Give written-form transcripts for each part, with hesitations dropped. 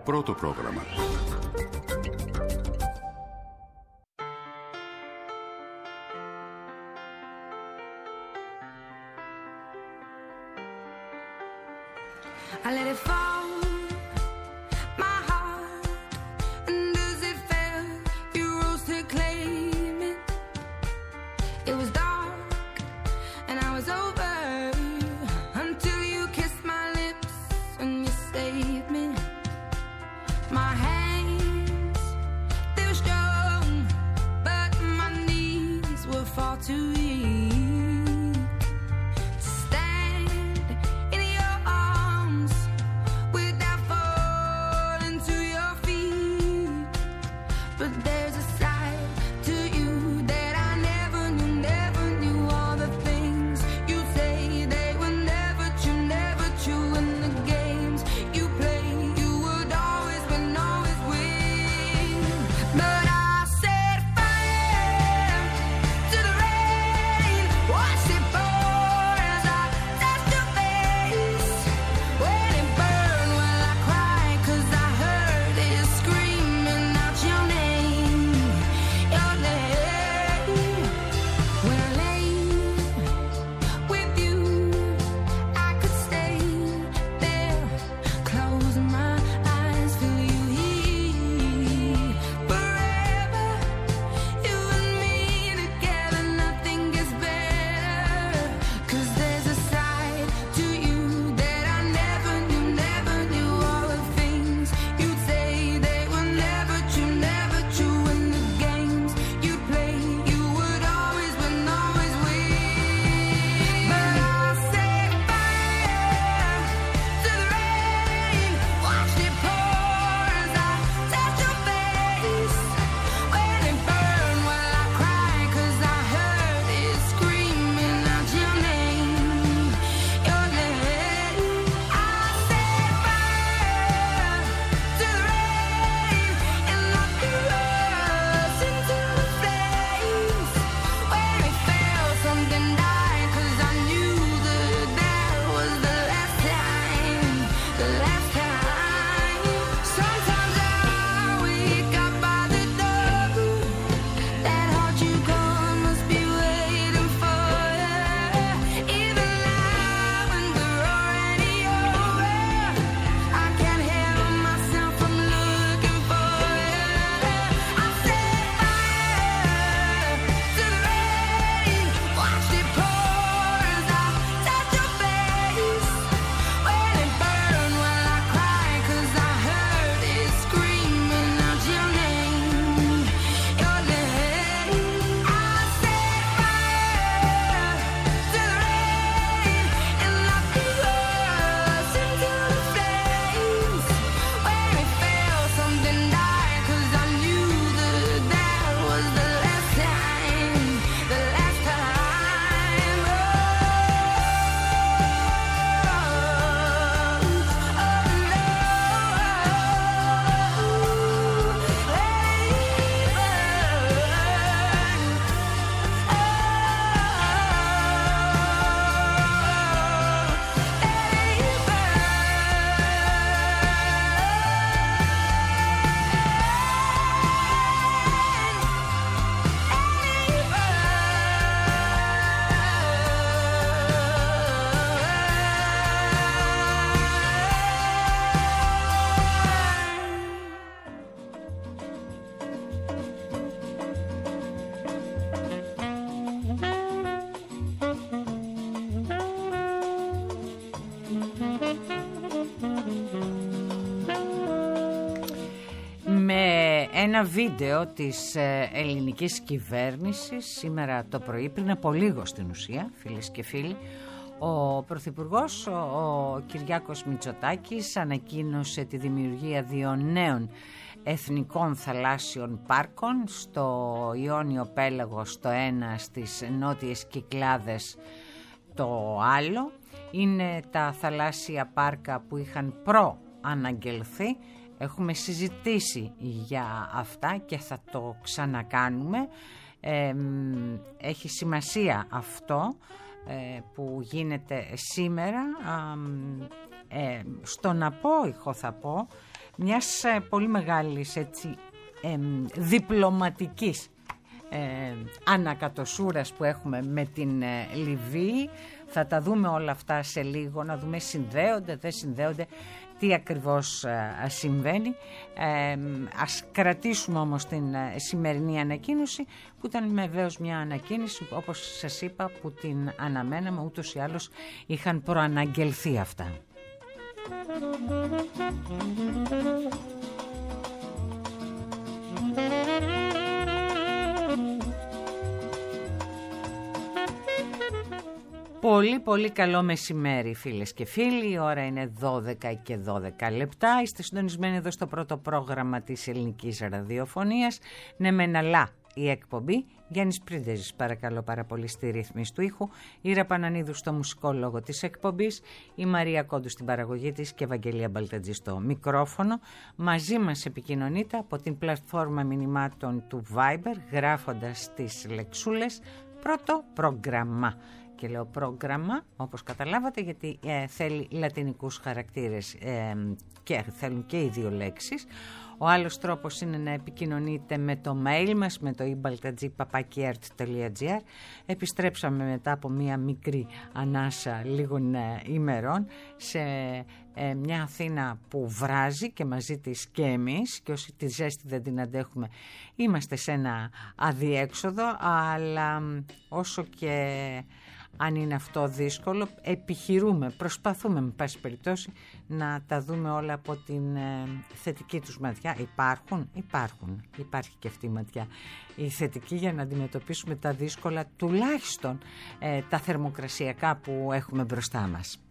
Πρώτο πρόγραμμα. I let it fall, my heart, and as it fell, you rose to claim it. It was dark, and I was over, until you kissed my lips, and you saved me. My hands, they were strong, but my knees were far too weak. Ένα βίντεο της ελληνικής κυβέρνησης σήμερα το πρωί, πριν από λίγο στην ουσία, φίλες και φίλοι, ο Πρωθυπουργός, ο Κυριάκος Μητσοτάκης, ανακοίνωσε τη δημιουργία 2 νέων εθνικών θαλάσσιων πάρκων, στο Ιόνιο Πέλαγος το ένα, στις Νότιες Κυκλάδες το άλλο. Είναι τα θαλάσσια πάρκα που είχαν προαναγγελθεί. Έχουμε συζητήσει για αυτά και θα το ξανακάνουμε. Έχει σημασία αυτό που γίνεται σήμερα. Στον απόϊχο θα πω, μιας πολύ μεγάλης διπλωματικής ανακατοσούρας που έχουμε με την Λιβύη. Θα τα δούμε όλα αυτά σε λίγο, να δούμε συνδέονται, δεν συνδέονται, τι ακριβώς συμβαίνει. Ας κρατήσουμε όμως την σημερινή ανακοίνωση, που ήταν βεβαίως μια ανακοίνωση, όπως σας είπα, που την αναμέναμε, ούτως ή άλλως είχαν προαναγγελθεί αυτά. Πολύ πολύ καλό μεσημέρι, φίλες και φίλοι. Η ώρα είναι 12 και 12 λεπτά. Είστε συντονισμένοι εδώ στο πρώτο πρόγραμμα της ελληνικής ραδιοφωνίας. Ναι μεν αλλά η εκπομπή. Γιάννης Πρίντεζης παρακαλώ πάρα πολύ στη ρύθμιση του ήχου, Ήρα Πανανίδου στο μουσικό λόγο της εκπομπής, η Μαρία Κόντου στην παραγωγή της και Ευαγγελία Μπαλτατζή στο μικρόφωνο. Μαζί μας επικοινωνείτε από την πλατφόρμα μηνυμάτων του Viber, γράφοντας τις λεξούλες πρώτο πρόγραμμα. Και λέω πρόγραμμα, όπως καταλάβατε, γιατί θέλει λατινικούς χαρακτήρες και θέλουν και οι δύο λέξεις. Ο άλλος τρόπος είναι να επικοινωνείτε με το mail μας, με το ibaltadji@ert.gr. Επιστρέψαμε μετά από μία μικρή ανάσα λίγων ημερών σε μια Αθήνα που βράζει και μαζί της και εμείς, και όσοι τη ζέστη δεν την αντέχουμε είμαστε σε ένα αδιέξοδο, αλλά όσο και αν είναι αυτό δύσκολο, επιχειρούμε, προσπαθούμε με πάση περιπτώσει να τα δούμε όλα από την θετική τους ματιά. Υπάρχει και αυτή η ματιά η θετική, για να αντιμετωπίσουμε τα δύσκολα, τουλάχιστον τα θερμοκρασιακά που έχουμε μπροστά μας.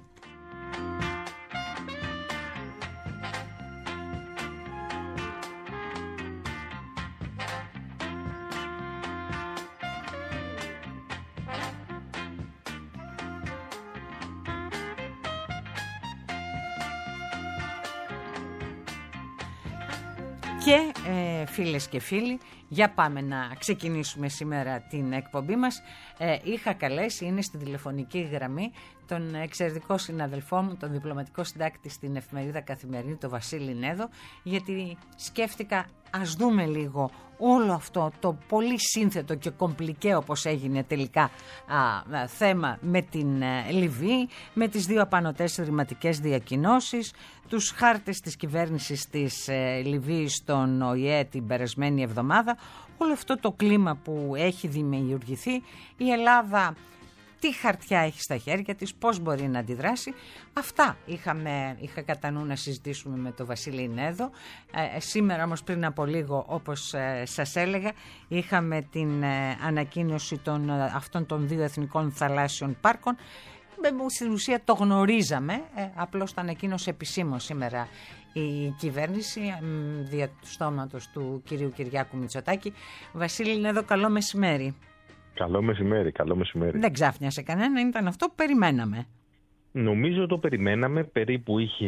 Και φίλες και φίλοι, για πάμε να ξεκινήσουμε σήμερα την εκπομπή μας. Είχα καλέσει, είναι στη τηλεφωνική γραμμή, τον εξαιρετικό συναδελφό μου, τον διπλωματικό συντάκτη στην εφημερίδα Καθημερινή, τον Βασίλη Νέδο, γιατί σκέφτηκα ας δούμε λίγο όλο αυτό το πολύ σύνθετο και κομπλικέ, όπως έγινε τελικά, θέμα με την Λιβύη, με τις δύο απανωτές ρηματικές διακοινώσεις, τους χάρτες της κυβέρνησης της Λιβύης στον ΟΗΕ την περασμένη εβδομάδα, όλο αυτό το κλίμα που έχει δημιουργηθεί, η Ελλάδα τι χαρτιά έχει στα χέρια της, πώς μπορεί να αντιδράσει. Αυτά είχα κατά νου να συζητήσουμε με τον Βασίλη Νέδο. Σήμερα όμως, πριν από λίγο, όπως σας έλεγα, είχαμε την ανακοίνωση αυτών των δύο εθνικών θαλάσσιων πάρκων. Στην ουσία το γνωρίζαμε, απλώς το ανακοίνωσε επισήμως σήμερα η κυβέρνηση δια του στόματος του κυρίου Κυριάκου Μητσοτάκη. Βασίλη Νέδο, καλό μεσημέρι. Καλό μεσημέρι, καλό μεσημέρι. Δεν ξάφνιασε κανένα, ήταν αυτό που περιμέναμε. Νομίζω το περιμέναμε, περίπου είχε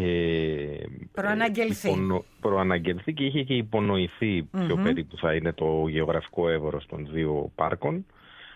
προαναγγελθεί και είχε και υπονοηθεί ποιο περίπου θα είναι το γεωγραφικό εύρος των δύο πάρκων.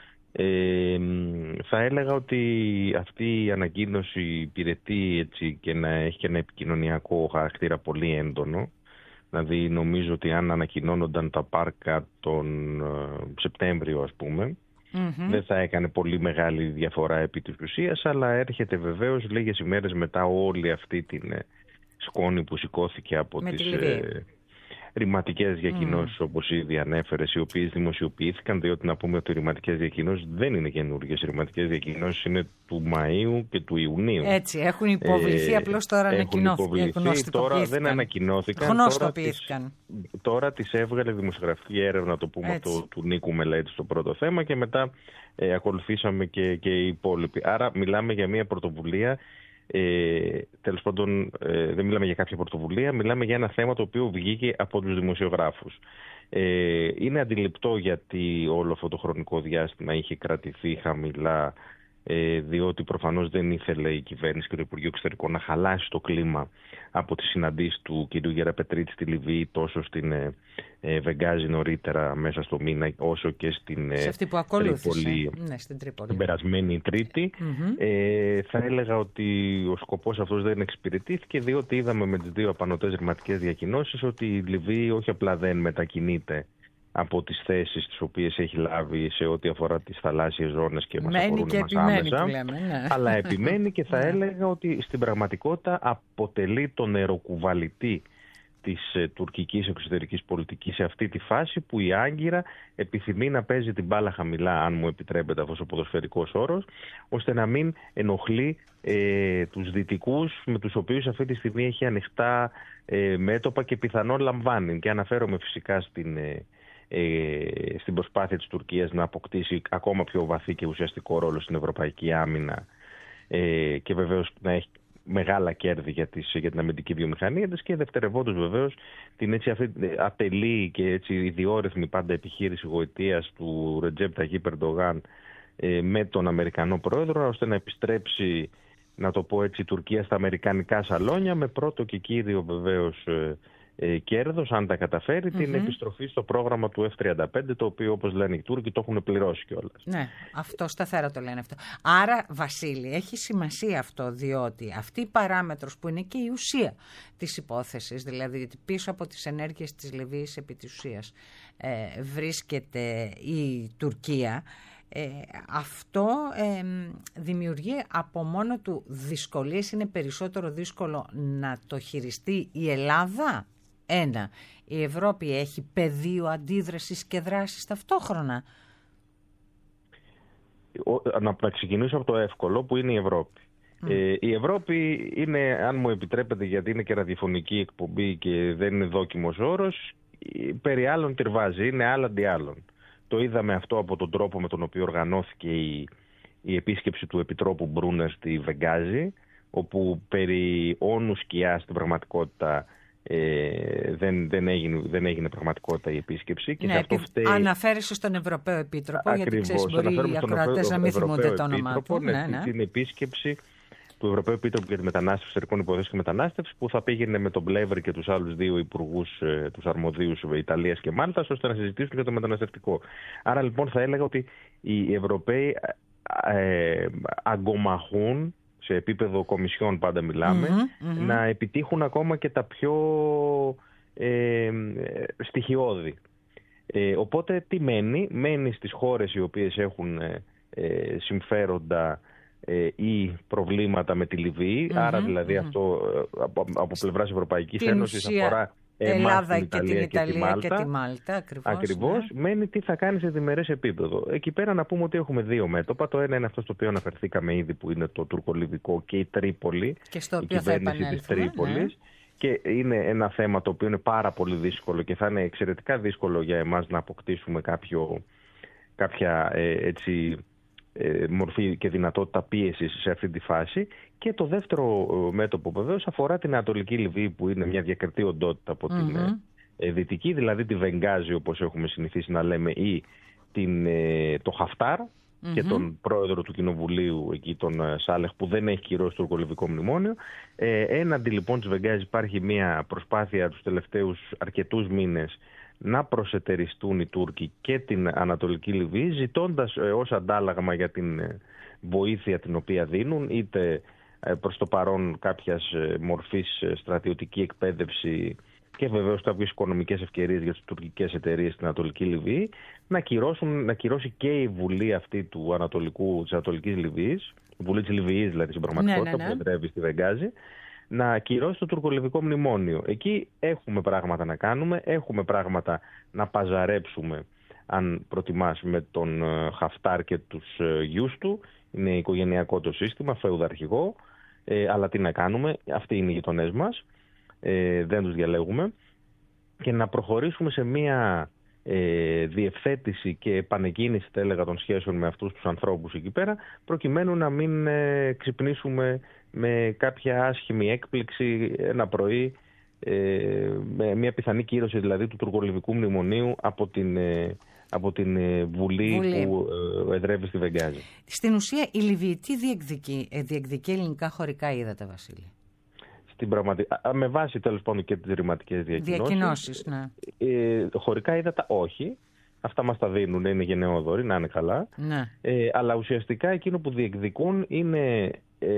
Θα έλεγα ότι αυτή η ανακοίνωση υπηρετεί έτσι και να έχει και ένα επικοινωνιακό χαρακτήρα πολύ έντονο. Δηλαδή νομίζω ότι αν ανακοινώνονταν τα πάρκα τον Σεπτέμβριο, ας πούμε, δεν θα έκανε πολύ μεγάλη διαφορά επί της ουσίας, αλλά έρχεται βεβαίως λίγες ημέρες μετά όλη αυτή την σκόνη που σηκώθηκε από τις ρηματικές διακοινώσεις, όπως ήδη ανέφερες, οι οποίες δημοσιοποιήθηκαν, διότι να πούμε ότι οι ρηματικές διακοινώσεις δεν είναι καινούργιες. Οι ρηματικές διακοινώσεις είναι του Μαΐου και του Ιουνίου. Έτσι, έχουν υποβληθεί, απλώς τώρα ανακοινώθηκαν. Τώρα δεν ανακοινώθηκαν. Γνωστοποιήθηκαν. Τώρα τις έβγαλε δημοσιογραφική έρευνα, το πούμε, του Νίκου Μελέτη στο πρώτο θέμα, και μετά ακολουθήσαμε και οι υπόλοιποι. Άρα μιλάμε για μια πρωτοβουλία. Τέλος πάντων, δεν μιλάμε για κάποια πρωτοβουλία, μιλάμε για ένα θέμα το οποίο βγήκε από τους δημοσιογράφους. Είναι αντιληπτό γιατί όλο αυτό το χρονικό διάστημα είχε κρατηθεί χαμηλά διότι προφανώς δεν ήθελε η κυβέρνηση και το Υπουργείο Εξωτερικών να χαλάσει το κλίμα από τις συναντήσεις του κ. Γεραπετρίτη στη Λιβύη, τόσο στην Βενγκάζη νωρίτερα μέσα στο μήνα, όσο και στην Τρίπολη, την περασμένη Τρίτη. Θα έλεγα ότι ο σκοπός αυτός δεν εξυπηρετήθηκε, διότι είδαμε με τις δύο απανωτές ρηματικές διακοινώσεις ότι η Λιβύη όχι απλά δεν μετακινείται από τις θέσεις τις οποίες έχει λάβει σε ό,τι αφορά τις θαλάσσιες ζώνες και μας αφορούν εμάς άμεσα, αλλά επιμένει και θα έλεγα ότι στην πραγματικότητα αποτελεί τον νεροκουβαλητή της τουρκικής εξωτερικής πολιτικής σε αυτή τη φάση που η Άγκυρα επιθυμεί να παίζει την μπάλα χαμηλά, αν μου επιτρέπεται αυτός ο ποδοσφαιρικός όρος, ώστε να μην ενοχλεί τους δυτικούς με τους οποίους αυτή τη στιγμή έχει ανοιχτά μέτωπα και πιθανόν λαμβάνει. Και αναφέρομαι φυσικά στην προσπάθεια της Τουρκίας να αποκτήσει ακόμα πιο βαθύ και ουσιαστικό ρόλο στην ευρωπαϊκή άμυνα και βεβαίως να έχει μεγάλα κέρδη για την αμυντική βιομηχανία της, και δευτερευόντως βεβαίως την έτσι αυτή ατελή και έτσι ιδιόρυθμη πάντα επιχείρηση γοητείας του Ρετζέπ Ταγίπ Ερντογάν με τον Αμερικανό πρόεδρο, ώστε να επιστρέψει, να το πω έτσι, η Τουρκία στα αμερικανικά σαλόνια, με πρώτο και κύριο βεβαίως κέρδος, αν τα καταφέρει, την επιστροφή στο πρόγραμμα του F-35, το οποίο, όπως λένε οι Τούρκοι, το έχουν πληρώσει κιόλας. Ναι, αυτό σταθερά το λένε αυτό. Άρα, Βασίλη, έχει σημασία αυτό, διότι αυτή η παράμετρος που είναι και η ουσία της υπόθεσης, δηλαδή πίσω από τις ενέργειες της Λιβύης επί της ουσίας βρίσκεται η Τουρκία. Αυτό δημιουργεί από μόνο του δυσκολίες. Είναι περισσότερο δύσκολο να το χειριστεί η Ελλάδα. Η Ευρώπη έχει πεδίο αντίδρασης και δράσης ταυτόχρονα. Να ξεκινήσω από το εύκολο, που είναι η Ευρώπη. Η Ευρώπη είναι, αν μου επιτρέπετε, γιατί είναι και ραδιοφωνική εκπομπή και δεν είναι δόκιμος όρος, περί άλλων τυρβάζει, είναι άλλα αντί άλλων. Το είδαμε αυτό από τον τρόπο με τον οποίο οργανώθηκε η επίσκεψη του Επιτρόπου Μπρούνερ στη Βενγκάζη, όπου περί όνου σκιά στην πραγματικότητα δεν έγινε πραγματικότητα η επίσκεψη. Και ναι, σε αυτό φταίει... Αναφέρεσαι στον Ευρωπαίο Επίτροπο, γιατί ξέρεις, μπορεί οι ακροατές να μην θυμούνται το όνομά του. Την επίσκεψη του Ευρωπαίου Επίτροπου για τη Μετανάστευση, Εξωτερικών Υποθέσεων και Μετανάστευση, που θα πήγαινε με τον Πλεύρη και τους άλλους δύο υπουργούς, τους αρμοδίους Ιταλίας και Μάλτας, ώστε να συζητήσουν για το μεταναστευτικό. Άρα λοιπόν θα έλεγα ότι οι Ευρωπαίοι αγκομαχούν, σε επίπεδο κομισιών πάντα μιλάμε, να επιτύχουν ακόμα και τα πιο στοιχειώδη. Οπότε τι μένει στις χώρες οι οποίες έχουν συμφέροντα ή προβλήματα με τη Λιβύη, άρα δηλαδή αυτό από πλευράς Ευρωπαϊκής Ένωσης αφορά Ελλάδα την Ιταλία και τη Μάλτα. Ακριβώς. Ναι. Μένει τι θα κάνει σε διμερές επίπεδο. Εκεί πέρα να πούμε ότι έχουμε δύο μέτωπα. Το ένα είναι αυτό στο οποίο αναφερθήκαμε ήδη, που είναι το τουρκολιβικό και η Τρίπολη, και στο η κυβέρνηση της Τρίπολης. Ναι. Και είναι ένα θέμα το οποίο είναι πάρα πολύ δύσκολο και θα είναι εξαιρετικά δύσκολο για εμάς να αποκτήσουμε κάποια μορφή και δυνατότητα πίεσης σε αυτή τη φάση. Και το δεύτερο μέτωπο βεβαίως αφορά την Ανατολική Λιβύη, που είναι μια διακριτή οντότητα από την δυτική, δηλαδή τη Βενγκάζη, όπως έχουμε συνηθίσει να λέμε, ή το Χαφτάρ και τον πρόεδρο του Κοινοβουλίου εκεί, τον Σάλεχ, που δεν έχει κυρώσει το τουρκολιβικό μνημόνιο. Έναντι λοιπόν της Βενγκάζη υπάρχει μια προσπάθεια τους τελευταίους αρκετούς μήνες να προσετεριστούν οι Τούρκοι και την Ανατολική Λιβύη, ζητώντας ως αντάλλαγμα για την βοήθεια την οποία δίνουν, είτε προς το παρόν κάποιας μορφής στρατιωτική εκπαίδευση και βεβαίως κάποιες οικονομικές ευκαιρίες για τις τουρκικές εταιρείες στην Ανατολική Λιβύη, να κυρώσει και η Βουλή αυτή της Ανατολικής Λιβύης, η Βουλή της Λιβύης δηλαδή στην πραγματικότητα, που εδρεύει στη Βενγκάζη, να κυρώσει το τουρκολιβικό μνημόνιο. Εκεί έχουμε πράγματα να κάνουμε, έχουμε πράγματα να παζαρέψουμε, αν προτιμάς, με τον Χαφτάρ και τους γιους του. Είναι οικογενειακό το σύστημα, φεουδαρχικό, αλλά τι να κάνουμε, αυτοί είναι οι γειτονές μας, δεν τους διαλέγουμε. Και να προχωρήσουμε σε μια διευθέτηση και επανεκκίνηση, θα έλεγα, των σχέσεων με αυτούς τους ανθρώπους εκεί πέρα, προκειμένου να μην ξυπνήσουμε με κάποια άσχημη έκπληξη ένα πρωί μια πιθανή κύρωση δηλαδή του τουρκολιβικού μνημονίου από την Βουλή που εδρεύει στη Βενγκάζη. Στην ουσία η Λιβύη τι διεκδικεί ελληνικά χωρικά ύδατα, Βασίλη? Με βάση τέλος πάντων και τις ρηματικές διακοινώσεις, ναι. Χωρικά ύδατα όχι. Αυτά μας τα δίνουν, είναι γενναιόδοροι, να είναι καλά. Ναι. Αλλά ουσιαστικά εκείνο που διεκδικούν είναι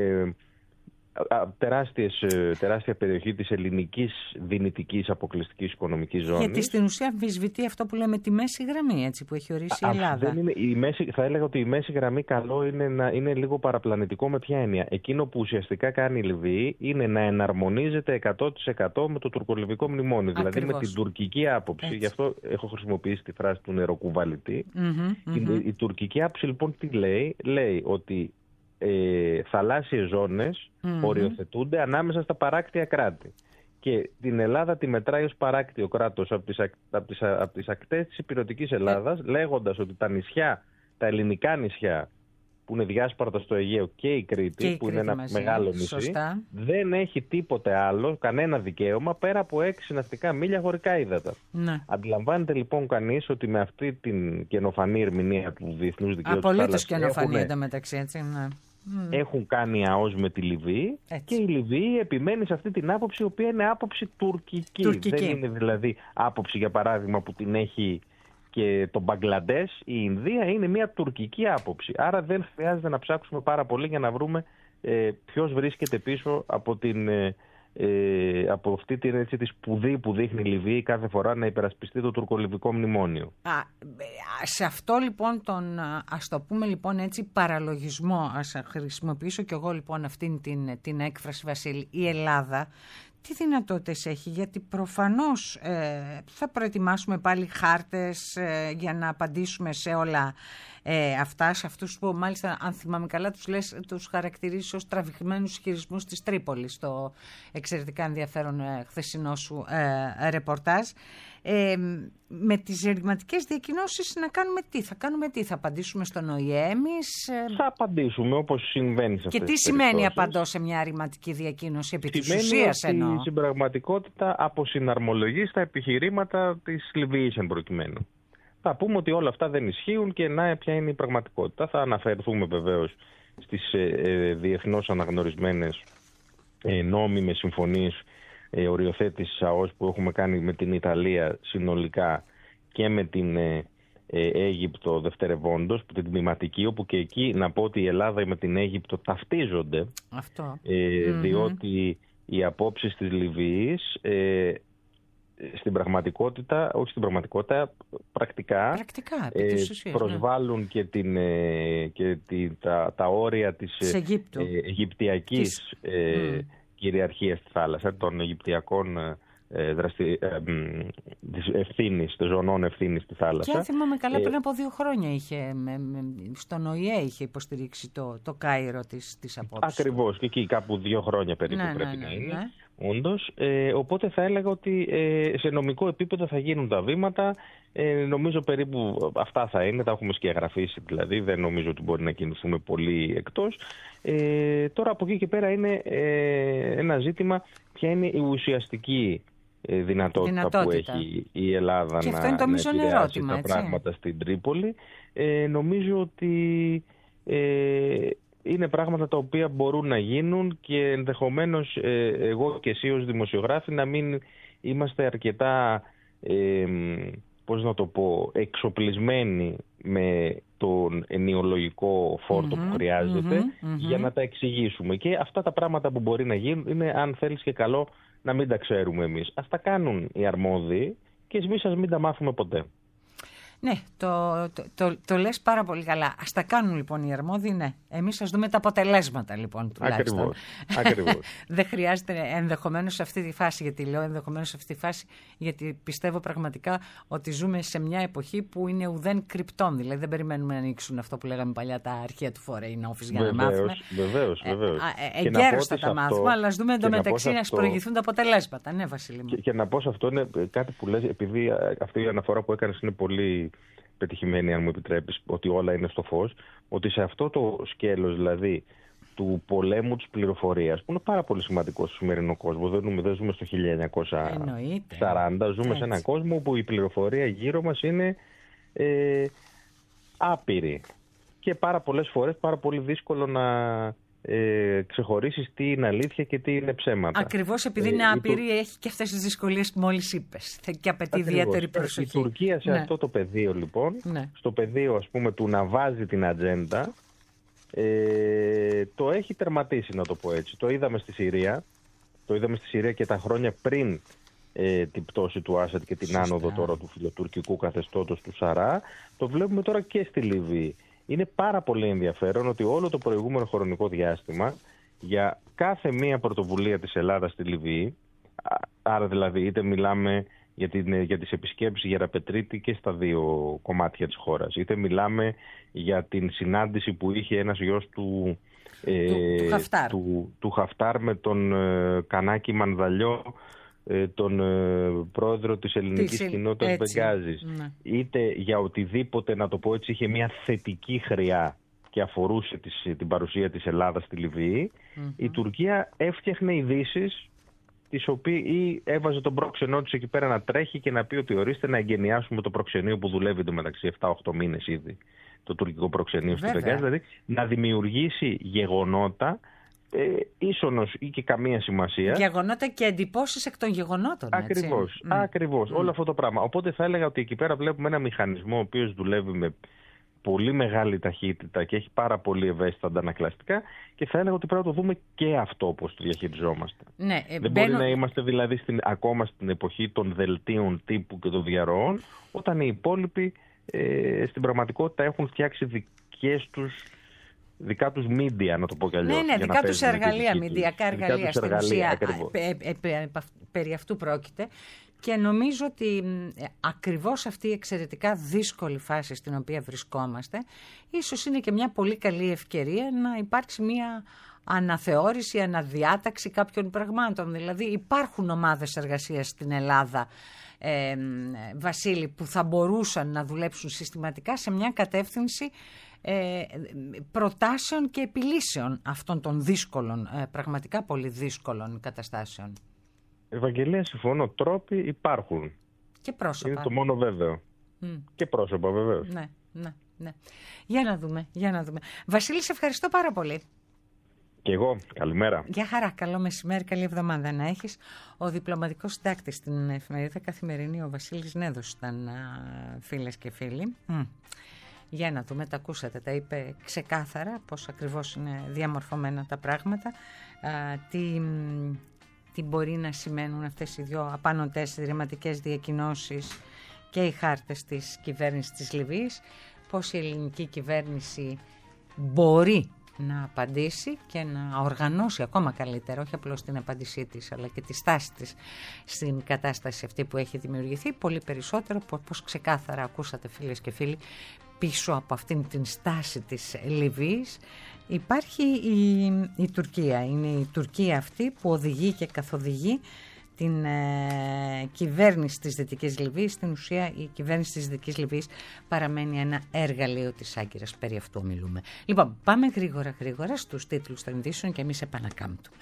τεράστια περιοχή της ελληνικής δυνητικής αποκλειστικής οικονομικής ζώνης. Γιατί στην ουσία αμφισβητεί αυτό που λέμε τη μέση γραμμή, έτσι, που έχει ορίσει η Ελλάδα. Θα έλεγα ότι η μέση γραμμή καλό είναι να είναι λίγο παραπλανητικό. Με ποια έννοια? Εκείνο που ουσιαστικά κάνει η Λιβύη είναι να εναρμονίζεται 100% με το τουρκολιβικό μνημόνιο. Ακριβώς. Δηλαδή με την τουρκική άποψη. Έτσι. Γι' αυτό έχω χρησιμοποιήσει τη φράση του νεροκουβαλητή. Η τουρκική άποψη λοιπόν τι λέει? Λέει ότι θαλάσσιες ζώνες οριοθετούνται ανάμεσα στα παράκτια κράτη. Και την Ελλάδα τη μετράει ως παράκτιο κράτος από τις ακτές της ηπειρωτικής Ελλάδας, λέγοντας ότι τα νησιά, τα ελληνικά νησιά που είναι διάσπαρτα στο Αιγαίο και η Κρήτη, που είναι ένα μεγάλο νησί, σωστά, δεν έχει τίποτε άλλο, κανένα δικαίωμα πέρα από 6 ναυτικά μίλια χωρικά ύδατα. Ναι. Αντιλαμβάνεται λοιπόν κανείς ότι με αυτή την καινοφανή ερμηνεία του διεθνούς δικαίου, απολύτως καινοφανή εντωμεταξύ, έτσι, ναι, έχουν κάνει ΑΟΣ με τη Λιβύη, έτσι, και η Λιβύη επιμένει σε αυτή την άποψη, η οποία είναι άποψη τουρκική. Δεν είναι δηλαδή άποψη, για παράδειγμα, που την έχει και το Μπαγκλαντές, η Ινδία, είναι μια τουρκική άποψη. Άρα δεν χρειάζεται να ψάξουμε πάρα πολύ για να βρούμε ποιος βρίσκεται πίσω από αυτή τη σπουδή που δείχνει η Λιβύη κάθε φορά να υπερασπιστεί το τουρκολιβικό μνημόνιο. Σε αυτό λοιπόν ας το πούμε λοιπόν έτσι παραλογισμό, ας χρησιμοποιήσω κι εγώ λοιπόν αυτήν την έκφραση, Βασίλη, η Ελλάδα τι δυνατότητες έχει? Γιατί προφανώς θα προετοιμάσουμε πάλι χάρτες για να απαντήσουμε σε όλα αυτά, σε αυτούς που μάλιστα, αν θυμάμαι καλά, τους χαρακτηρίζεις ως τραβηγμένους χειρισμούς της Τρίπολης, το εξαιρετικά ενδιαφέρον χθεσινό σου ρεπορτάζ. Με τις ρηματικές διακοινώσεις να κάνουμε τι? Θα απαντήσουμε στον ΟΗΕ εμείς? Θα απαντήσουμε όπως συμβαίνει σε αυτές τις περιπτώσεις. Και τι σημαίνει απαντώ σε μια ρηματική διακοίνωση? Επί της ουσίας εννοώ. Στην πραγματικότητα αποσυναρμολογεί στα επιχειρήματα της Λιβύης εν προκειμένου. Θα πούμε ότι όλα αυτά δεν ισχύουν και να ποια είναι η πραγματικότητα. Θα αναφερθούμε βεβαίως στις διεθνώς αναγνωρισμένες νόμιμες συμφωνίες οριοθέτησης ΑΟΣ που έχουμε κάνει με την Ιταλία συνολικά και με την Αίγυπτο δευτερευόντως, την τμηματική, όπου και εκεί να πω ότι η Ελλάδα με την Αίγυπτο ταυτίζονται. Αυτό. Διότι οι απόψεις της Λιβύης στην πραγματικότητα, όχι στην πραγματικότητα, πρακτικά προσβάλλουν και τα όρια της Αιγυπτιακής κυριαρχίας στη θάλασσα, των Αιγυπτιακών ευθύνης, των ζωνών ευθύνης στη θάλασσα. Και αν θυμάμαι καλά, πριν από 2 χρόνια στον ΟΗΕ είχε υποστηρίξει το Κάιρο της απόψης. Ακριβώς, και εκεί κάπου 2 χρόνια περίπου πρέπει να είναι. Όντως, οπότε θα έλεγα ότι σε νομικό επίπεδο θα γίνουν τα βήματα. Νομίζω περίπου αυτά θα είναι, τα έχουμε σκιαγραφίσει δηλαδή, δεν νομίζω ότι μπορεί να κινηθούμε πολύ εκτός. Τώρα από εκεί και πέρα είναι ένα ζήτημα ποια είναι η ουσιαστική δυνατότητα που έχει η Ελλάδα και να επηρεάσει τα πράγματα στην Τρίπολη. Νομίζω ότι είναι πράγματα τα οποία μπορούν να γίνουν και ενδεχομένως εγώ και εσύ ως δημοσιογράφοι να μην είμαστε αρκετά, πώς να το πω, εξοπλισμένοι με τον ενοιολογικό φόρτο που χρειάζεται για να τα εξηγήσουμε. Και αυτά τα πράγματα που μπορεί να γίνουν είναι, αν θέλεις και καλό, να μην τα ξέρουμε εμείς. Ας τα κάνουν οι αρμόδιοι και εμείς ας μην τα μάθουμε ποτέ. Ναι, το λες πάρα πολύ καλά. Ας τα κάνουν λοιπόν οι αρμόδιοι, ναι. Εμείς ας δούμε τα αποτελέσματα λοιπόν τουλάχιστον. Ακριβώς. Δεν χρειάζεται ενδεχομένως σε αυτή τη φάση, γιατί λέω ενδεχομένως σε αυτή τη φάση, γιατί πιστεύω πραγματικά ότι ζούμε σε μια εποχή που είναι ουδέν κρυπτών. Δηλαδή δεν περιμένουμε να ανοίξουν αυτό που λέγαμε παλιά τα αρχεία του Foreign Office για να μάθουμε. Βεβαίως. Εγκαίρως θα τα μάθουμε, αλλά ας δούμε εντωμεταξύ να προηγηθούν τα αποτελέσματα. Ναι, Βασίλη μου. Και να πω σε αυτό είναι κάτι που λες, επειδή αυτή η αναφορά που έκανες είναι πολύ πετυχημένη, αν μου επιτρέπεις, ότι όλα είναι στο φως, ότι σε αυτό το σκέλος δηλαδή του πολέμου της πληροφορίας, που είναι πάρα πολύ σημαντικό στο σημερινό κόσμο. Δεν ζούμε στο 1940, ζούμε σε έναν κόσμο που η πληροφορία γύρω μας είναι άπειρη και πάρα πολλές φορές πάρα πολύ δύσκολο να ξεχωρίσεις τι είναι αλήθεια και τι είναι ψέματα. Ακριβώς επειδή είναι άπειρη, έχει και αυτές τις δυσκολίες που μόλις είπες και απαιτεί ιδιαίτερη προσοχή. Η Τουρκία σε αυτό το πεδίο λοιπόν, στο πεδίο ας πούμε του να βάζει την ατζέντα, το έχει τερματίσει, να το πω έτσι. Το είδαμε στη Συρία και τα χρόνια πριν την πτώση του Άσαντ και την άνοδο τώρα του φιλοτουρκικού καθεστώτος του Σαρά. Το βλέπουμε τώρα και στη Λιβύη. Είναι πάρα πολύ ενδιαφέρον ότι όλο το προηγούμενο χρονικό διάστημα για κάθε μία πρωτοβουλία της Ελλάδας στη Λιβύη, άρα δηλαδή είτε μιλάμε για τις επισκέψεις Γεραπετρίτη και στα δύο κομμάτια της χώρας, είτε μιλάμε για την συνάντηση που είχε ένας γιος του Χαφτάρ με τον Κανάκη Μανδαλιό, τον πρόεδρο της ελληνικής κοινότητας Μπενγκάζης, είτε για οτιδήποτε, να το πω έτσι, είχε μια θετική χρειά και αφορούσε την παρουσία της Ελλάδας στη Λιβύη, η Τουρκία έφτιαχνε ειδήσεις τις οποίες ή έβαζε τον προξενό της εκεί πέρα να τρέχει και να πει ότι ορίστε να εγκαινιάσουμε το προξενείο που δουλεύει εντωμεταξύ 7-8 μήνες ήδη, το τουρκικό προξενείο στο Μπενγκάζι, δηλαδή να δημιουργήσει γεγονότα ίσονος ή και καμία σημασία. Γεγονότα και εντυπώσεις εκ των γεγονότων. Ακριβώς. Όλο αυτό το πράγμα. Οπότε θα έλεγα ότι εκεί πέρα βλέπουμε ένα μηχανισμό ο οποίος δουλεύει με πολύ μεγάλη ταχύτητα και έχει πάρα πολύ ευαίσθητα αντανακλαστικά και θα έλεγα ότι πρέπει να το δούμε και αυτό πώς το διαχειριζόμαστε. Δεν μπορεί να είμαστε δηλαδή ακόμα στην εποχή των δελτίων τύπου και των διαρροών, όταν οι υπόλοιποι στην πραγματικότητα έχουν φτιάξει δικά τους media, να το πω κι αλλιώς. Δικά τους εργαλεία, μηντιακά εργαλεία στην ουσία. Περί αυτού πρόκειται. Και νομίζω ότι ακριβώς αυτή η εξαιρετικά δύσκολη φάση στην οποία βρισκόμαστε, ίσως είναι και μια πολύ καλή ευκαιρία να υπάρξει μια αναθεώρηση, αναδιάταξη κάποιων πραγμάτων. Δηλαδή υπάρχουν ομάδες εργασίας στην Ελλάδα, Βασίλη, που θα μπορούσαν να δουλέψουν συστηματικά σε μια κατεύθυνση προτάσεων και επιλύσεων αυτών των δύσκολων, πραγματικά πολύ δύσκολων καταστάσεων. Ευαγγελία, συμφωνώ. Τρόποι υπάρχουν. Και πρόσωπα. Είναι το μόνο βέβαιο. Και πρόσωπα, βεβαίως. Ναι. Για να δούμε. Βασίλη, σε ευχαριστώ πάρα πολύ. Και εγώ. Καλημέρα. Γεια χαρά. Καλό μεσημέρι. Καλή εβδομάδα να έχεις. Ο διπλωματικός συντάκτης στην εφημερίδα Καθημερινή, ο Βασίλης Νέδος, ήταν, φίλες και φίλοι. Για να δούμε, τα ακούσατε, τα είπε ξεκάθαρα πώς ακριβώς είναι διαμορφωμένα τα πράγματα, τι μπορεί να σημαίνουν αυτές οι δύο απάνωτες δραματικές διακοινώσεις και οι χάρτες της κυβέρνησης της Λιβύης, πώς η ελληνική κυβέρνηση μπορεί να απαντήσει και να οργανώσει ακόμα καλύτερα, όχι απλώς την απάντησή της, αλλά και τη στάση της στην κατάσταση αυτή που έχει δημιουργηθεί, πολύ περισσότερο, όπως ξεκάθαρα ακούσατε φίλες και φίλοι, πίσω από αυτήν την στάση της Λιβύης υπάρχει η Τουρκία. Είναι η Τουρκία αυτή που οδηγεί και καθοδηγεί την κυβέρνηση της Δυτικής Λιβύης. Στην ουσία η κυβέρνηση της Δυτικής Λιβύης παραμένει ένα εργαλείο της Άγκυρας. Περί αυτού μιλούμε. Λοιπόν, πάμε γρήγορα στους τίτλους των ειδήσεων και εμείς επανακάμπτουμε.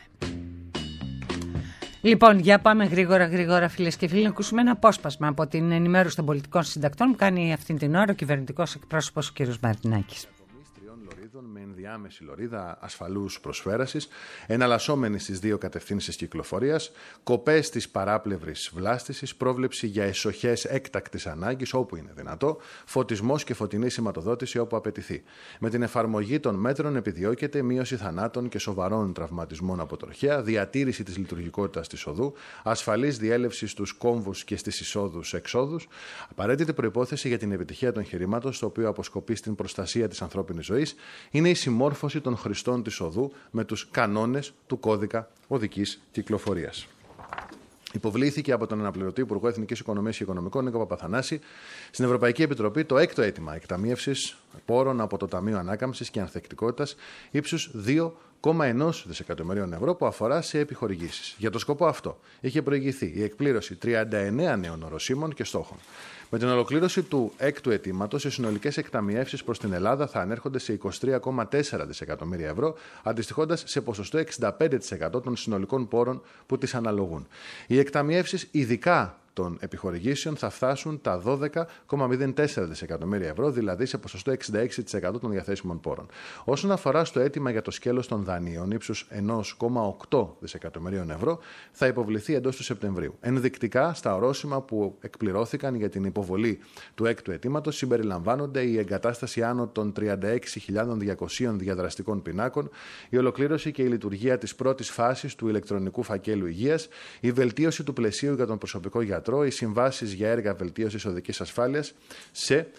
Λοιπόν, για πάμε γρήγορα φίλες και φίλοι, να ακούσουμε ένα απόσπασμα από την ενημέρωση των πολιτικών συντακτών που κάνει αυτήν την ώρα ο κυβερνητικός εκπρόσωπος ο κ. Μαρτινάκης. Με ενδιάμεση λωρίδα ασφαλούς προσφέρασης, εναλλασσόμενη στις δύο κατευθύνσεις κυκλοφορίας, κοπές της παράπλευρης βλάστησης, πρόβλεψη για εσοχές έκτακτης ανάγκης όπου είναι δυνατό, φωτισμός και φωτεινή σηματοδότηση όπου απαιτηθεί. Με την εφαρμογή των μέτρων επιδιώκεται μείωση θανάτων και σοβαρών τραυματισμών από τροχαία, διατήρηση της λειτουργικότητας της οδού, ασφαλής διέλευση στους κόμβους και στις εισόδους-εξόδους, απαραίτητη προϋπόθεση για την επιτυχία του εγχειρήματος, το οποίο αποσκοπεί στην προστασία της ανθρώπινης ζωής, είναι η συμμόρφωση των χρηστών της οδού με τους κανόνες του κώδικα οδικής κυκλοφορίας. Υποβλήθηκε από τον αναπληρωτή Υπουργό Εθνικής Οικονομίας και Οικονομικών, Νίκο Παπαθανάση, στην Ευρωπαϊκή Επιτροπή το έκτο αίτημα εκταμείευσης πόρων από το Ταμείο Ανάκαμψης και Ανθεκτικότητας ύψους 2,1 δισεκατομμυρίων ευρώ που αφορά σε επιχορηγήσεις. Για το σκοπό αυτό είχε προηγηθεί η εκπλήρωση 39 νέων οροσίμων και στόχων. Με την ολοκλήρωση του έκτου αιτήματος, οι συνολικές εκταμιεύσεις προς την Ελλάδα θα ανέρχονται σε 23,4 δισεκατομμύρια ευρώ, αντιστοιχώντας σε ποσοστό 65% των συνολικών πόρων που τις αναλογούν. Οι εκταμιεύσεις, ειδικά των επιχορηγήσεων, θα φτάσουν τα 12,04 δισεκατομμύρια ευρώ, δηλαδή σε ποσοστό 66% των διαθέσιμων πόρων. Όσον αφορά στο αίτημα για το σκέλος των δανείων ύψους 1,8 δισεκατομμυρίων ευρώ, θα υποβληθεί εντός του Σεπτεμβρίου. Ενδεικτικά, στα ορόσημα που εκπληρώθηκαν για την υποβολή του έκτου αιτήματος συμπεριλαμβάνονται η εγκατάσταση άνω των 36.200 διαδραστικών πινάκων, η ολοκλήρωση και η λειτουργία της πρώτης φάσης του ηλεκτρονικού φακέλου υγείας, η βελτίωση του πλαισίου για τον προσωπικό γιατρό, οι συμβάσεις για έργα βελτίωσης οδικής ασφάλειας σε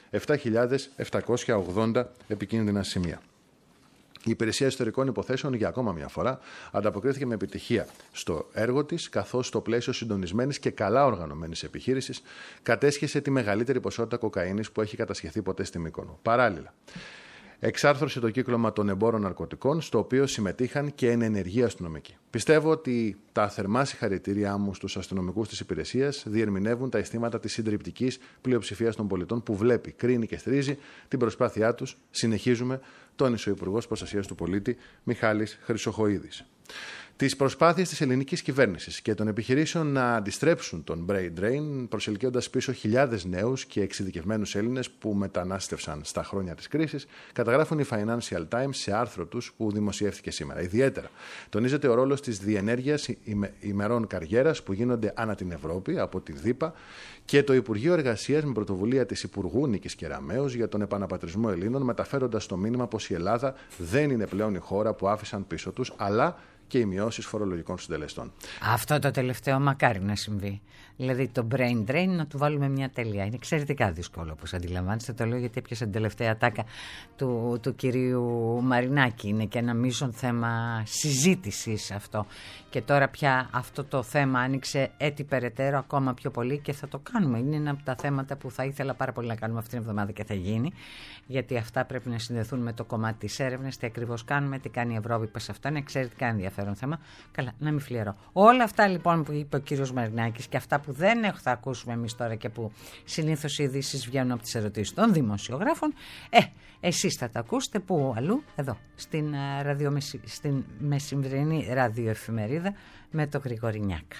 7.780 επικίνδυνα σημεία. Η Υπηρεσία Εσωτερικών Υποθέσεων για ακόμα μια φορά ανταποκρίθηκε με επιτυχία στο έργο της, καθώς στο πλαίσιο συντονισμένης και καλά οργανωμένης επιχείρησης κατέσχεσε τη μεγαλύτερη ποσότητα κοκαίνης που έχει κατασχεθεί ποτέ στη Μύκονο. Παράλληλα, εξάρθρωσε το κύκλωμα των εμπόρων ναρκωτικών, στο οποίο συμμετείχαν και ενεργοί αστυνομικοί. Πιστεύω ότι τα θερμά συγχαρητήριά μου στους αστυνομικούς της υπηρεσίας διερμηνεύουν τα αισθήματα της συντριπτικής πλειοψηφίας των πολιτών που βλέπει, κρίνει και στηρίζει την προσπάθειά τους. Συνεχίζουμε, τόνισε ο Υπουργός Προστασίας του Πολίτη Μιχάλης Χρυσοχοΐδης. Τις προσπάθειες της ελληνικής κυβέρνησης και των επιχειρήσεων να αντιστρέψουν τον brain drain, προσελκύοντας πίσω χιλιάδες νέους και εξειδικευμένους Έλληνες που μετανάστευσαν στα χρόνια της κρίσης, καταγράφουν οι Financial Times σε άρθρο τους που δημοσιεύτηκε σήμερα. Ιδιαίτερα τονίζεται ο ρόλος της διενέργειας ημερών καριέρας που γίνονται ανά την Ευρώπη από τη ΔΥΠΑ και το Υπουργείο Εργασίας με πρωτοβουλία της Υπουργού Νίκης Κεραμέως για τον επαναπατρισμό Ελλήνων, μεταφέροντας το μήνυμα πως η Ελλάδα δεν είναι πλέον η χώρα που άφησαν πίσω τους, αλλά και οι μειώσεις φορολογικών συντελεστών. Αυτό το τελευταίο μακάρι να συμβεί. Δηλαδή το brain drain να του βάλουμε μια τελεία. Είναι εξαιρετικά δύσκολο, όπως αντιλαμβάνεστε. Το λέω γιατί έπιασε την τελευταία ατάκα του κυρίου Μαρινάκη. Είναι και ένα μείζον θέμα συζήτησης αυτό. Και τώρα πια αυτό το θέμα άνοιξε έτσι περαιτέρω ακόμα πιο πολύ και θα το κάνουμε. Είναι ένα από τα θέματα που θα ήθελα πάρα πολύ να κάνουμε αυτήν την εβδομάδα και θα γίνει. Γιατί αυτά πρέπει να συνδεθούν με το κομμάτι της έρευνας. Τι ακριβώς κάνουμε, τι κάνει η Ευρώπη πας αυτό. Είναι εξαιρετικά ενδιαφέρον θέμα. Καλά, να μην φλιαρώ. Όλα αυτά λοιπόν που είπε ο κύριος Μαρινάκης και αυτά που δεν θα ακούσουμε εμείς τώρα και που συνήθως οι ειδήσεις βγαίνουν από τις ερωτήσεις των δημοσιογράφων, εσείς θα τα ακούσετε που αλλού, εδώ, στην μεσημβρινή ραδιοεφημερίδα με το Γρηγορινιάκα.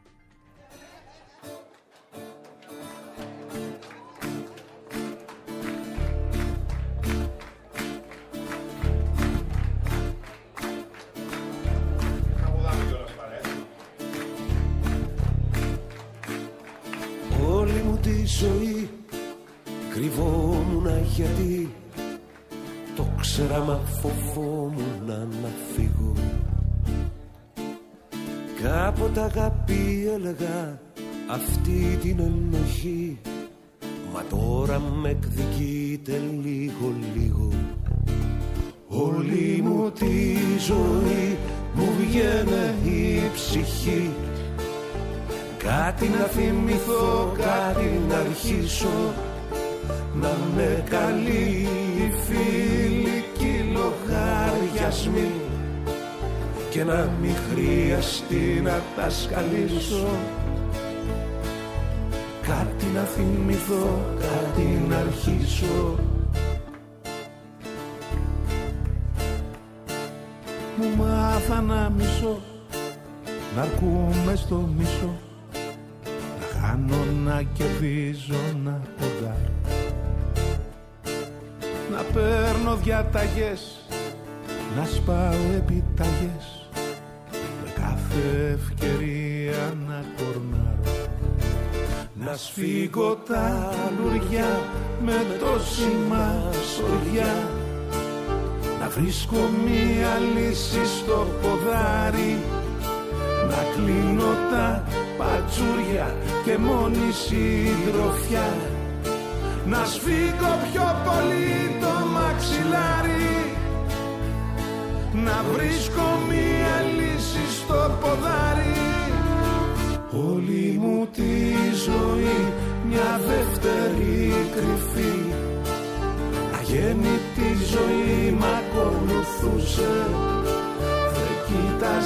Όλη μου τη ζωή κρυβόμουνα γιατί το ξέρα μα φοβόμουνα να φύγω. Κάποτε αγάπη έλεγα αυτή την ενοχή, μα τώρα με εκδικείται λίγο λίγο. Όλη μου τη ζωή μου βγαίνε η ψυχή, κάτι να θυμηθώ, κάτι να αρχίσω, να με καλεί οι φιλικοί λογαριασμοί και να μην χρειαστεί να τα σκαλίσω. Κάτι να θυμηθώ, κάτι να αρχίσω. Μου μάθα να μισώ, να αρκούμε στο μισό, να χάνω, να κερδίζω, να ποντάρω, να παίρνω διαταγές, να σπάω επιταγές, με κάθε ευκαιρία να κορνάρω, να σφίγγω τα λουριά με τόση μασοριά, να βρίσκω μία λύση στο ποδάρι, να κλείνω τα πατσούρια και μόνη συντροφιά, να σφίγγω πιο πολύ το μαξιλάρι, να βρίσκω μία λύση στο ποδάρι. Όλη μου τη ζωή μια δεύτερη κρυφή, αγέννητη ζωή μ' ακολουθούσε,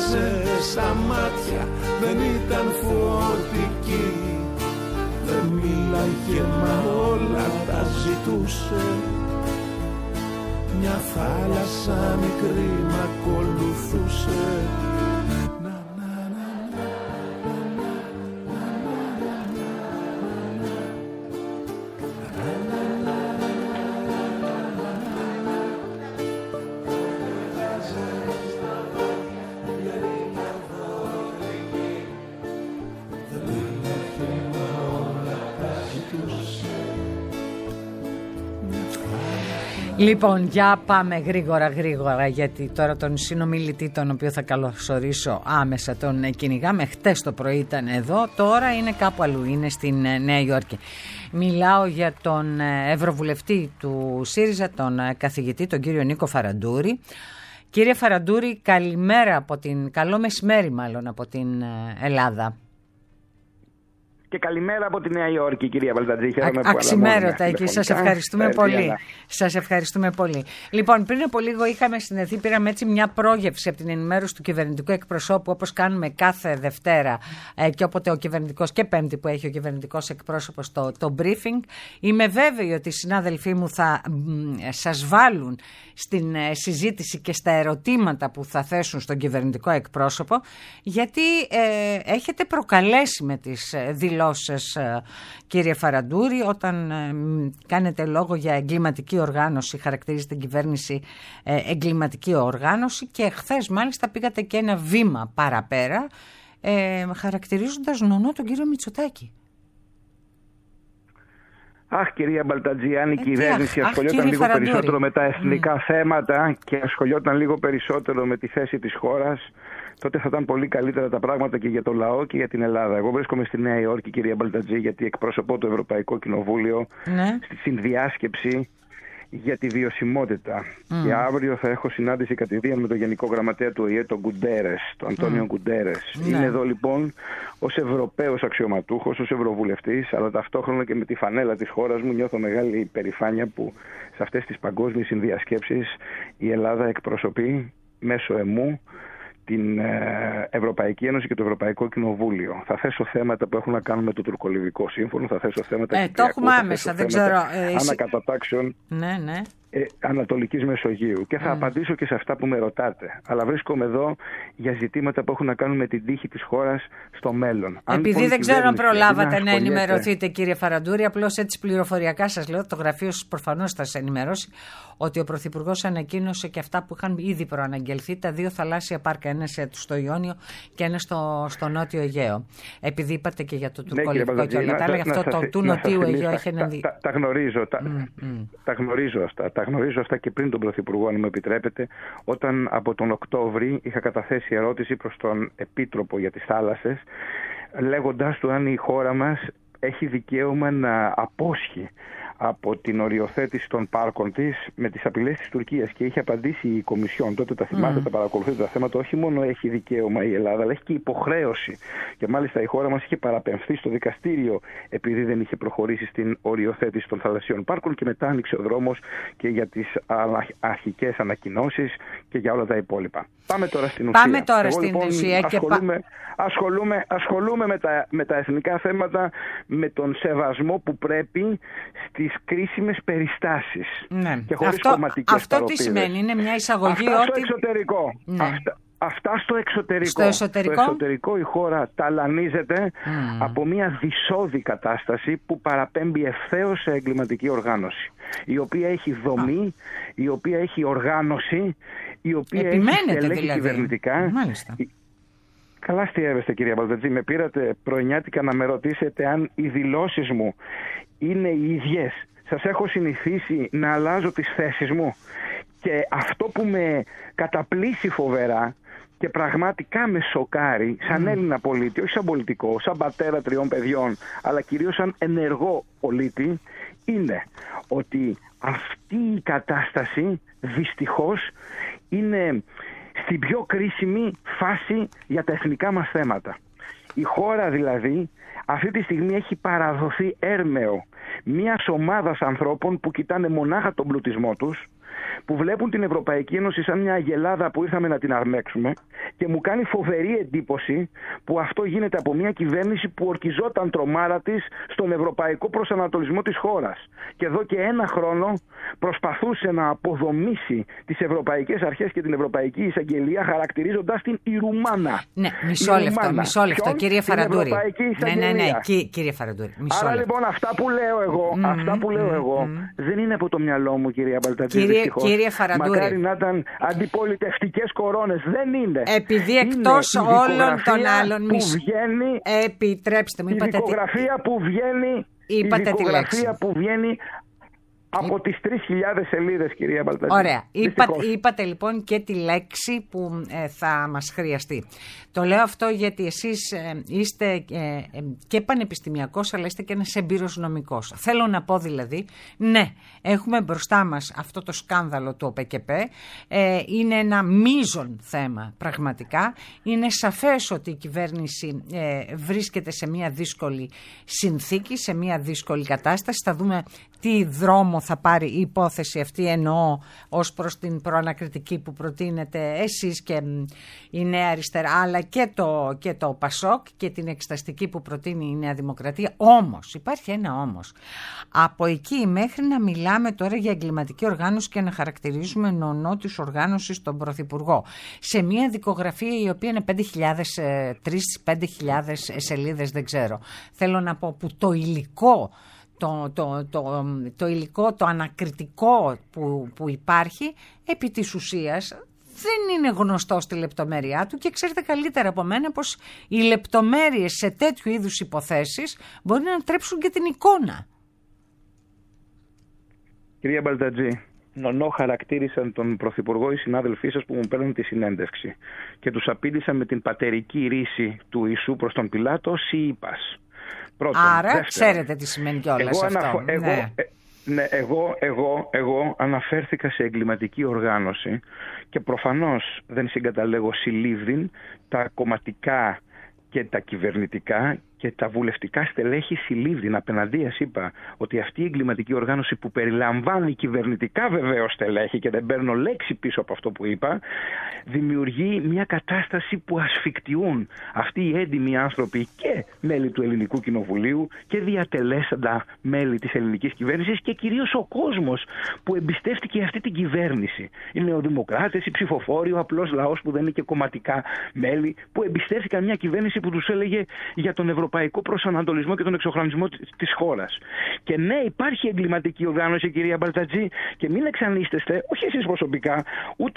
κοίταζε στα μάτια, δεν ήταν φορτική. Δεν μίλαγε μα όλα τα ζητούσε. Μια θάλασσα μικρή μ' ακολουθούσε. Λοιπόν, για πάμε γρήγορα, γιατί τώρα τον συνομιλητή, τον οποίο θα καλωσορίσω άμεσα, τον κυνηγάμε. Χτες το πρωί ήταν εδώ, τώρα είναι κάπου αλλού, είναι στην Νέα Υόρκη. Μιλάω για τον Ευρωβουλευτή του ΣΥΡΙΖΑ, τον καθηγητή, τον κύριο Νίκο Φαραντούρη. Κύριε Φαραντούρη, καλό μεσημέρι μάλλον από την Ελλάδα. Και καλημέρα από τη Νέα Υόρκη, κυρία Μπαλτατζή. Αξιμέρωτα εκεί. Σας ευχαριστούμε πολύ. Σας ευχαριστούμε πολύ. Λοιπόν, πριν από λίγο είχαμε συνδεθεί, πήραμε έτσι μια πρόγευση από την ενημέρωση του κυβερνητικού εκπροσώπου, όπως κάνουμε κάθε Δευτέρα και όποτε ο κυβερνητικός, και Πέμπτη που έχει ο κυβερνητικός εκπρόσωπος το briefing. Είμαι βέβαιη ότι οι συνάδελφοί μου θα σας βάλουν στην συζήτηση και στα ερωτήματα που θα θέσουν στον κυβερνητικό εκπρόσωπο, γιατί έχετε προκαλέσει με τις δηλώσεις, κύριε Φαραντούρη, όταν κάνετε λόγο για εγκληματική οργάνωση, χαρακτηρίζετε την κυβέρνηση εγκληματική οργάνωση, και χθες μάλιστα πήγατε και ένα βήμα παραπέρα, χαρακτηρίζοντας νονό τον κύριο Μητσοτάκη. Αχ, κυρία Μπαλτατζή, αν η κυβέρνηση ασχολιόταν λίγο περισσότερο με τα εθνικά θέματα και ασχολιόταν λίγο περισσότερο με τη θέση της χώρας, τότε θα ήταν πολύ καλύτερα τα πράγματα και για το λαό και για την Ελλάδα. Εγώ βρίσκομαι στη Νέα Υόρκη, κυρία Μπαλτατζή, γιατί εκπροσωπώ το Ευρωπαϊκό Κοινοβούλιο στη συνδιάσκεψη για τη βιωσιμότητα. Και αύριο θα έχω συνάντηση κατηδίαν με τον Γενικό Γραμματέα του ΟΗΕ, τον Γκουντέρες, τον Αντώνιο Γκουντέρες. Είμαι εδώ λοιπόν ως Ευρωπαίος αξιωματούχος, ως Ευρωβουλευτής, αλλά ταυτόχρονα και με τη φανέλα της χώρας μου νιώθω μεγάλη υπερηφάνεια που σε αυτές τις παγκόσμιες συνδιασκέψεις η Ελλάδα εκπροσωπεί μέσω εμού την Ευρωπαϊκή Ένωση και το Ευρωπαϊκό Κοινοβούλιο. Θα θέσω θέματα που έχουν να κάνουν με το τουρκολιβικό σύμφωνο, θα θέσω θέματα το έχουμε άμεσα, δεν ξέρω. Ανακατατάξεων Ανατολικής Μεσογείου. Και θα απαντήσω και σε αυτά που με ρωτάτε. Αλλά βρίσκομαι εδώ για ζητήματα που έχουν να κάνουν με την τύχη της χώρας στο μέλλον. Επειδή δεν ξέρω αν προλάβατε να ενημερωθείτε, κύριε Φαραντούρη, απλώς έτσι πληροφοριακά σας λέω, το γραφείο σας προφανώς θα σας ενημερώσει ότι ο Πρωθυπουργός ανακοίνωσε και αυτά που είχαν ήδη προαναγγελθεί, τα 2 θαλάσσια πάρκα, ένα στο Ιόνιο και ένα στο Νότιο Αιγαίο. Επειδή είπατε και για το τουρκολιβικό και όλα τα άλλα, γι' αυτό του Νοτιού Αιγαίου έχει ένα. Τα γνωρίζω. Τα γνωρίζω αυτά. Τα γνωρίζω αυτά και πριν τον Πρωθυπουργό, αν μου επιτρέπετε, όταν από τον Οκτώβρη είχα καταθέσει ερώτηση προς τον Επίτροπο για τις θάλασσες, λέγοντας του αν η χώρα μας έχει δικαίωμα να απόσχει από την οριοθέτηση των πάρκων της με τις απειλές της Τουρκίας. Και είχε απαντήσει η Κομισιόν, τότε τα θυμάστε, τα παρακολουθείτε τα θέματα, όχι μόνο έχει δικαίωμα η Ελλάδα, αλλά έχει και υποχρέωση. Και μάλιστα η χώρα μας είχε παραπεμφθεί στο δικαστήριο επειδή δεν είχε προχωρήσει στην οριοθέτηση των θαλασσιών πάρκων, και μετά άνοιξε ο δρόμος και για τις αρχικές ανακοινώσεις και για όλα τα υπόλοιπα. Πάμε τώρα στην ουσία. Ασχολούμαι με τα εθνικά θέματα, με τον σεβασμό που πρέπει στις κρίσιμες περιστάσεις. Ναι. Και χωρίς κομματικές αυτό παροπίδες. Τι σημαίνει, είναι μια εισαγωγή Αυτά στο εξωτερικό. Ναι. Αυτά στο εξωτερικό. Στο εξωτερικό η χώρα ταλανίζεται από μια δυσώδη κατάσταση που παραπέμπει ευθέως σε εγκληματική οργάνωση, η οποία έχει δομή, η οποία έχει οργάνωση, η οποία έχει στελέχη κυβερνητικά. Μάλιστα. Καλά στιεύεστε, κυρία Μπαλτατζή. Με πήρατε πρωινιάτικα να με ρωτήσετε αν οι δηλώσεις μου είναι οι ίδιες. Σας έχω συνηθίσει να αλλάζω τις θέσεις μου, και αυτό που με καταπλήσει φοβερά και πραγματικά με σοκάρει σαν Έλληνα πολίτη, όχι σαν πολιτικό, σαν πατέρα 3 παιδιών, αλλά κυρίως σαν ενεργό πολίτη, είναι ότι αυτή η κατάσταση δυστυχώς είναι στην πιο κρίσιμη φάση για τα εθνικά μας θέματα. Η χώρα δηλαδή αυτή τη στιγμή έχει παραδοθεί έρμεο μιας ομάδας ανθρώπων που κοιτάνε μονάχα τον πλουτισμό τους, που βλέπουν την Ευρωπαϊκή Ένωση σαν μια αγελάδα που ήρθαμε να την αρμέξουμε, και μου κάνει φοβερή εντύπωση που αυτό γίνεται από μια κυβέρνηση που ορκιζόταν τρομάρα της στον ευρωπαϊκό προσανατολισμό της χώρας. Και εδώ και ένα χρόνο προσπαθούσε να αποδομήσει τις ευρωπαϊκές αρχές και την Ευρωπαϊκή Εισαγγελία, χαρακτηρίζοντας την η Ρουμάνα. Ναι, μισό λεπτό, κύριε Φαραντούρη. Ναι, κύριε Φαραντούρη. Άρα λοιπόν αυτά που λέω εγώ δεν είναι από το μυαλό μου, κυρία Μπαλτατζή. Κύριε Φαραντούρη. Μακάρι να ήταν αντιπολιτευτικές κορώνες. Δεν είναι. Επειδή εκτός όλων των άλλων. Επιτρέψτε μου, η δικογραφία που βγαίνει. Είπατε τη λέξη. Που βγαίνει από τις 3.000 σελίδες, κυρία Μπαλτατζή. Ωραία. Είπατε λοιπόν και τη λέξη που θα μας χρειαστεί. Το λέω αυτό γιατί εσείς είστε και πανεπιστημιακός, αλλά είστε και ένας εμπειρος νομικός. Θέλω να πω δηλαδή, ναι, έχουμε μπροστά μας αυτό το σκάνδαλο του ΟΠΕΚΕΠ. Είναι ένα μείζον θέμα πραγματικά. Είναι σαφές ότι η κυβέρνηση βρίσκεται σε μια δύσκολη συνθήκη, σε μια δύσκολη κατάσταση. Θα δούμε τι δρόμο θα πάρει η υπόθεση αυτή, εννοώ ως προς την προανακριτική που προτείνετε εσείς και η Νέα Αριστερά, αλλά και το ΠΑΣΟΚ και την εξεταστική που προτείνει η Νέα Δημοκρατία. Όμως, υπάρχει ένα όμως. Από εκεί μέχρι να μιλάμε τώρα για εγκληματική οργάνωση και να χαρακτηρίζουμε νονό της οργάνωσης τον Πρωθυπουργό, σε μια δικογραφία η οποία είναι 3.000 σελίδες, δεν ξέρω. Θέλω να πω που το υλικό, το υλικό, το ανακριτικό που υπάρχει, επί της ουσίας δεν είναι γνωστό στη λεπτομέρειά του, και ξέρετε καλύτερα από μένα πως οι λεπτομέρειες σε τέτοιου είδους υποθέσεις μπορεί να τρέψουν και την εικόνα. Κυρία Μπαλτατζή, νονό χαρακτήρισαν τον Πρωθυπουργό οι συνάδελφοί σας που μου παίρνουν τη συνέντευξη και τους απήντησαν με την πατερική ρίση του Ιησού προς τον Πιλάτο ως Ιήπας. Άρα ξέρετε τι σημαίνει κιόλας αυτό. Εγώ αναφέρθηκα σε εγκληματική οργάνωση και προφανώς δεν συγκαταλέγω συλλήβδιν τα κομματικά και τα κυβερνητικά και τα βουλευτικά στελέχη συλλήβδιν. Απέναντίας είπα ότι αυτή η εγκληματική οργάνωση που περιλαμβάνει κυβερνητικά βεβαίως στελέχη, και δεν παίρνω λέξη πίσω από αυτό που είπα, δημιουργεί μια κατάσταση που ασφικτιούν αυτοί οι έντιμοι άνθρωποι και μέλη του Ελληνικού Κοινοβουλίου και διατελέσαντα μέλη της ελληνικής κυβέρνησης και κυρίως ο κόσμος που εμπιστεύτηκε αυτή την κυβέρνηση. Οι νεοδημοκράτες, οι ψηφοφόροι, ο απλός λαός που δεν είναι και κομματικά μέλη, που εμπιστεύτηκαν μια κυβέρνηση που τους έλεγε για τον ευρωπαϊκό προσανατολισμό και τον εξοχρονισμό της χώρας. Και ναι, υπάρχει εγκληματική οργάνωση, κυρία Μπαλτατζή, και μην εξανίστεστε, όχι εσείς προσωπικά, ούτε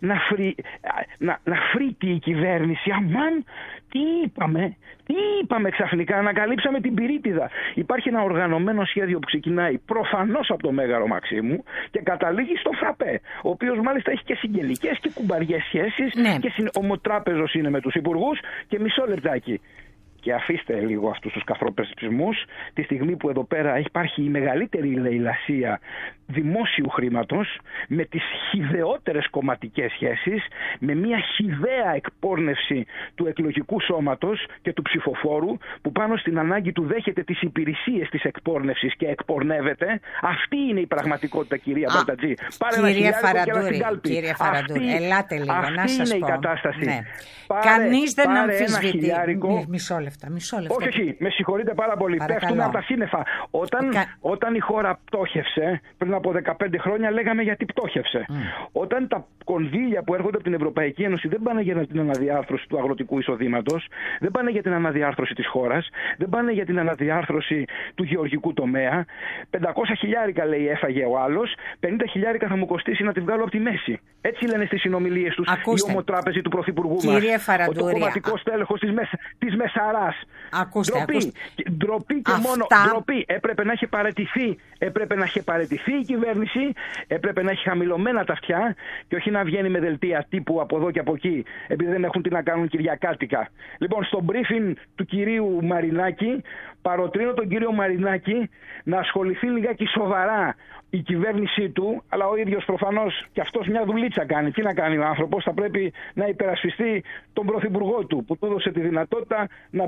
να φρύτει η κυβέρνηση. Αμάν, τι είπαμε ξαφνικά, ανακαλύψαμε την πυρίτιδα. Υπάρχει ένα οργανωμένο σχέδιο που ξεκινάει προφανώς από το Μέγαρο Μαξίμου και καταλήγει στο Φραπέ, ο οποίος μάλιστα έχει και συγγενικές και κουμπαριές σχέσεις, ναι, και ομοτράπεζος είναι με τους υπουργούς. Και μισό λεπτάκι. Και αφήστε λίγο αυτούς τους καθροπεσπισμούς, τη στιγμή που εδώ πέρα υπάρχει η μεγαλύτερη λαιλασία δημόσιου χρήματος, με τις χυδαιότερες κομματικές σχέσεις, με μια χυδαία εκπόρνευση του εκλογικού σώματος και του ψηφοφόρου, που πάνω στην ανάγκη του δέχεται τις υπηρεσίες της εκπόρνευσης και εκπορνεύεται. Αυτή είναι η πραγματικότητα, κυρία Μπαλτατζή. Πάρε ένα χιλιάρικο και έλα στην κάλπη. Κύριε Φαραντούρη, ελάτε λίγο να σας πω. Αυτή είναι η κατάσταση. Ναι. Κανείς δεν αμφισβητεί. Μισό λεπτό. Όχι, με συγχωρείτε πάρα πολύ. Πέφτουμε από τα σύννεφα. Όταν η χώρα πτώχευσε, πριν από 15 χρόνια, λέγαμε γιατί πτώχευσε. Όταν τα κονδύλια που έρχονται από την Ευρωπαϊκή Ένωση δεν πάνε για την αναδιάρθρωση του αγροτικού εισοδήματος, δεν πάνε για την αναδιάρθρωση της χώρας, δεν πάνε για την αναδιάρθρωση του γεωργικού τομέα. 500 χιλιάρικα, λέει, έφαγε ο άλλος, 50 χιλιάρικα θα μου κοστίσει να τη βγάλω από τη μέση. Έτσι λένε στις συνομιλίες τους οι ομοτράπεζοι του Πρωθυπουργού μας. Το κομματικό στέλεχος της Μεσαράς. Ντροπή και μόνο ντροπή. Έπρεπε να έχει παραιτηθεί η κυβέρνηση, έπρεπε να έχει χαμηλωμένα τα αυτιά και όχι να βγαίνει με δελτία τύπου από εδώ και από εκεί, επειδή δεν έχουν τι να κάνουν κυριακάτικα. Λοιπόν, στο briefing του κυρίου Μαρινάκη, παροτρύνω τον κύριο Μαρινάκη να ασχοληθεί λιγάκι σοβαρά η κυβέρνησή του, αλλά ο ίδιος προφανώς και αυτός μια δουλίτσα κάνει. Τι να κάνει ο άνθρωπος, θα πρέπει να υπερασπιστεί τον πρωθυπουργό του, που του έδωσε τη δυνατότητα να μπει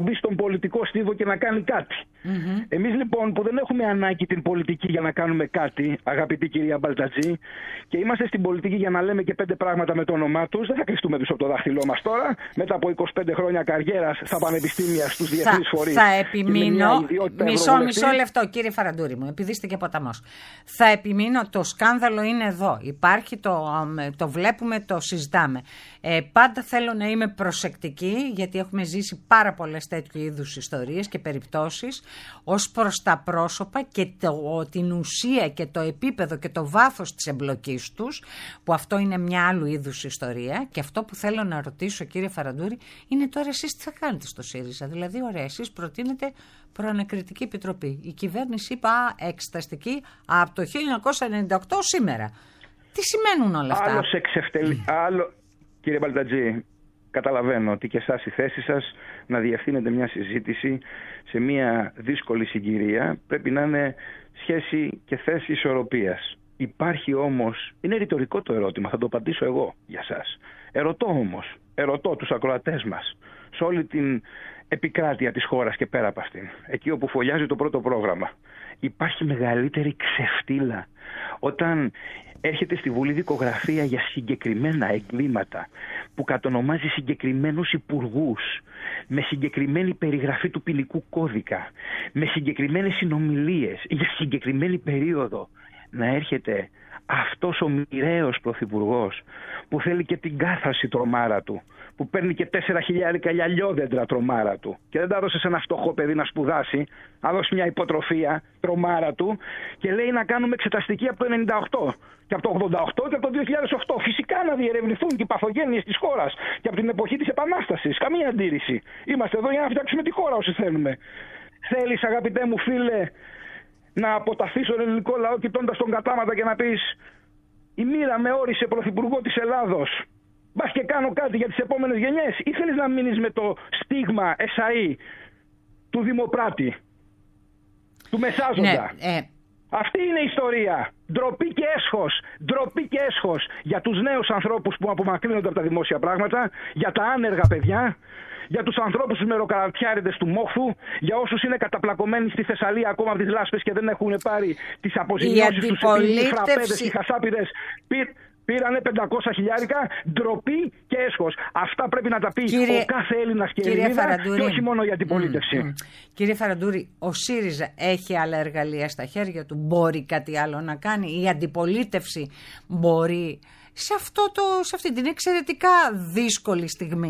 μπει στον πολιτικό στίβο και να κάνει κάτι. Εμείς λοιπόν που δεν έχουμε ανάγκη την πολιτική για να κάνουμε κάτι, αγαπητή κυρία Μπαλτατζή, και είμαστε στην πολιτική για να λέμε και 5 πράγματα με το όνομά τους, δεν θα κρυφτούμε πίσω από το δάχτυλό μας τώρα, μετά από 25 χρόνια καριέρας στα πανεπιστήμια, στους διεθνείς φορείς. Θα επιμείνω, μισό λεπτό κύριε Φαραντούρη μου, επειδή είστε και ποταμός. Θα επιμείνω, το σκάνδαλο είναι εδώ, υπάρχει, το βλέπουμε, το συζητάμε. Πάντα θέλω να είμαι προσεκτική, γιατί έχουμε ζήσει πάρα πολλές τέτοιου είδους ιστορίες και περιπτώσεις, ως προς τα πρόσωπα και την ουσία και το επίπεδο και το βάθος της εμπλοκής τους, που αυτό είναι μια άλλου είδους ιστορία. Και αυτό που θέλω να ρωτήσω, κύριε Φαραντούρη, είναι τώρα εσείς τι θα κάνετε στο ΣΥΡΙΖΑ? Δηλαδή, ωραία, εσείς προτείνετε προανακριτική επιτροπή. Η κυβέρνηση είπα εξεταστική από το 1998 σήμερα. Τι σημαίνουν όλα αυτά? Άλλο, κύριε Μπαλτατζή, καταλαβαίνω ότι και εσάς η θέση σας να διευθύνετε μια συζήτηση σε μια δύσκολη συγκυρία πρέπει να είναι σχέση και θέση ισορροπίας. Υπάρχει όμως, είναι ρητορικό το ερώτημα, θα το απαντήσω εγώ για σας. Ερωτώ τους ακροατές μας, σε όλη την επικράτεια της χώρας και πέρα από αυτήν, εκεί όπου φωλιάζει το πρώτο πρόγραμμα. Υπάρχει μεγαλύτερη ξεφτύλα όταν έρχεται στη Βουλή δικογραφία για συγκεκριμένα εγκλήματα που κατονομάζει συγκεκριμένους υπουργούς, με συγκεκριμένη περιγραφή του ποινικού κώδικα, με συγκεκριμένες συνομιλίες για συγκεκριμένη περίοδο, να έρχεται αυτός ο μοιραίος πρωθυπουργός που θέλει και την κάθαρση τρομάρα του, που παίρνει και 4.000 λιαλιόδεντρα τρομάρα του και δεν τα δώσε σε ένα φτωχό παιδί να σπουδάσει, να δώσει μια υποτροφία τρομάρα του και λέει να κάνουμε εξεταστική από το 98 και από το 88 και από το 2008. Φυσικά να διερευνηθούν και οι παθογένειες της χώρας και από την εποχή της Επανάστασης. Καμία αντίρρηση. Είμαστε εδώ για να φτιάξουμε τη χώρα όσοι θέλουμε. Θέλεις, αγαπητέ μου φίλε, να αποταθείς στον ελληνικό λαό κοιτώντας τον κατάματα και να πεις η μοίρα με όρισε πρωθυπουργό της Ελλάδος, μπας και κάνω κάτι για τις επόμενες γενιές, ή θέλεις να μείνεις με το στίγμα εσαΐ του δημοπράτη, του μεσάζοντα? Αυτή είναι η ιστορία. Ντροπή και έσχος. Ντροπή και έσχος για τους νέους ανθρώπους που απομακρύνονται από τα δημόσια πράγματα, για τα άνεργα παιδιά, για τους ανθρώπους τους μεροκαρατιάριδες του Μόχθου, για όσους είναι καταπλακωμένοι στη Θεσσαλία ακόμα από τις λάσπες και δεν έχουν πάρει τις αποζημιώσεις τους, οι φραπέδες, οι χασάπιδες πήρανε 500 χιλιάρικα. Ντροπή και έσχος. Αυτά πρέπει να τα πει ο κάθε Έλληνας και Ελληνίδα και όχι μόνο η αντιπολίτευση. Κύριε Φαραντούρη, ο ΣΥΡΙΖΑ έχει άλλα εργαλεία στα χέρια του? Μπορεί κάτι άλλο να κάνει? Η αντιπολίτευση μπορεί σε αυτή την εξαιρετικά δύσκολη στιγμή?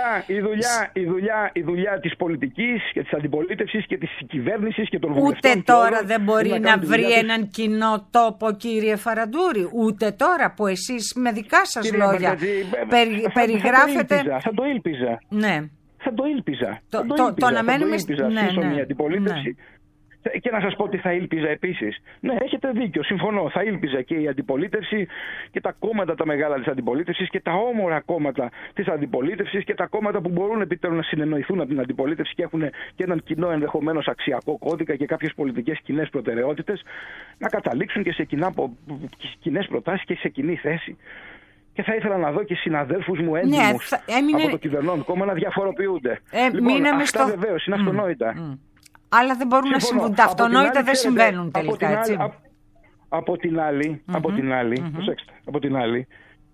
Η δουλειά της πολιτικής και της αντιπολίτευσης και της κυβέρνησης και των βουλευτών. Ούτε τώρα δεν μπορεί να βρει έναν κοινό τόπο, κύριε Φαραντούρη? Ούτε τώρα που εσείς με δικά σας λόγια περιγράφετε? Θα το ήλπιζα. Ναι. Θα το ήλπιζα. Το αναμένουμε στην αντιπολίτευση. Και να σας πω ότι θα ήλπιζα επίσης. Ναι, έχετε δίκιο, συμφωνώ. Θα ήλπιζα και η αντιπολίτευση και τα κόμματα τα μεγάλα της αντιπολίτευσης και τα όμορα κόμματα της αντιπολίτευσης και τα κόμματα που μπορούν επιτέλους να συνεννοηθούν από την αντιπολίτευση και έχουν και έναν κοινό ενδεχομένως αξιακό κώδικα και κάποιες πολιτικές κοινές προτεραιότητες, να καταλήξουν και σε κοινές προτάσεις και σε κοινή θέση. Και θα ήθελα να δω και συναδέλφους μου έντιμους από το κυβερνών κόμμα να διαφοροποιούνται. Λοιπόν, αυτά βεβαίως είναι αυτονόητα. Αλλά δεν μπορούν να συμβούν. Τα αυτονόητα δεν συμβαίνουν τελικά, έτσι. Από την άλλη, προσέξτε, από την άλλη,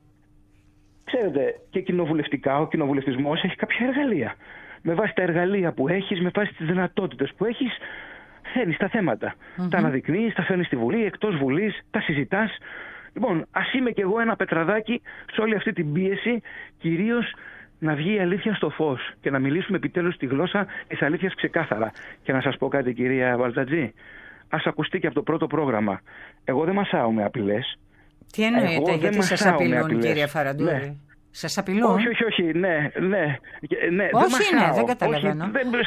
ξέρετε, και κοινοβουλευτικά ο κοινοβουλευτισμός έχει κάποια εργαλεία. Με βάση τα εργαλεία που έχεις, με βάση τις δυνατότητες που έχεις, φέρνεις τα θέματα. Τα αναδεικνύεις, τα φέρνεις στη Βουλή, εκτός Βουλής, τα συζητάς. Λοιπόν, ας είμαι κι εγώ ένα πετραδάκι σε όλη αυτή την πίεση, κυρίως να βγει η αλήθεια στο φως και να μιλήσουμε επιτέλους τη γλώσσα της αλήθειας ξεκάθαρα. Και να σας πω κάτι, κυρία Μπαλτατζή, ας ακουστεί και από το πρώτο πρόγραμμα. Εγώ δεν μασάω με απειλές. Τι εννοείτε, γιατί σας απειλούν, κύριε Φαραντούρη? Ναι. Σας απειλούν? Όχι, ναι. Όχι, δεν καταλαβαίνω.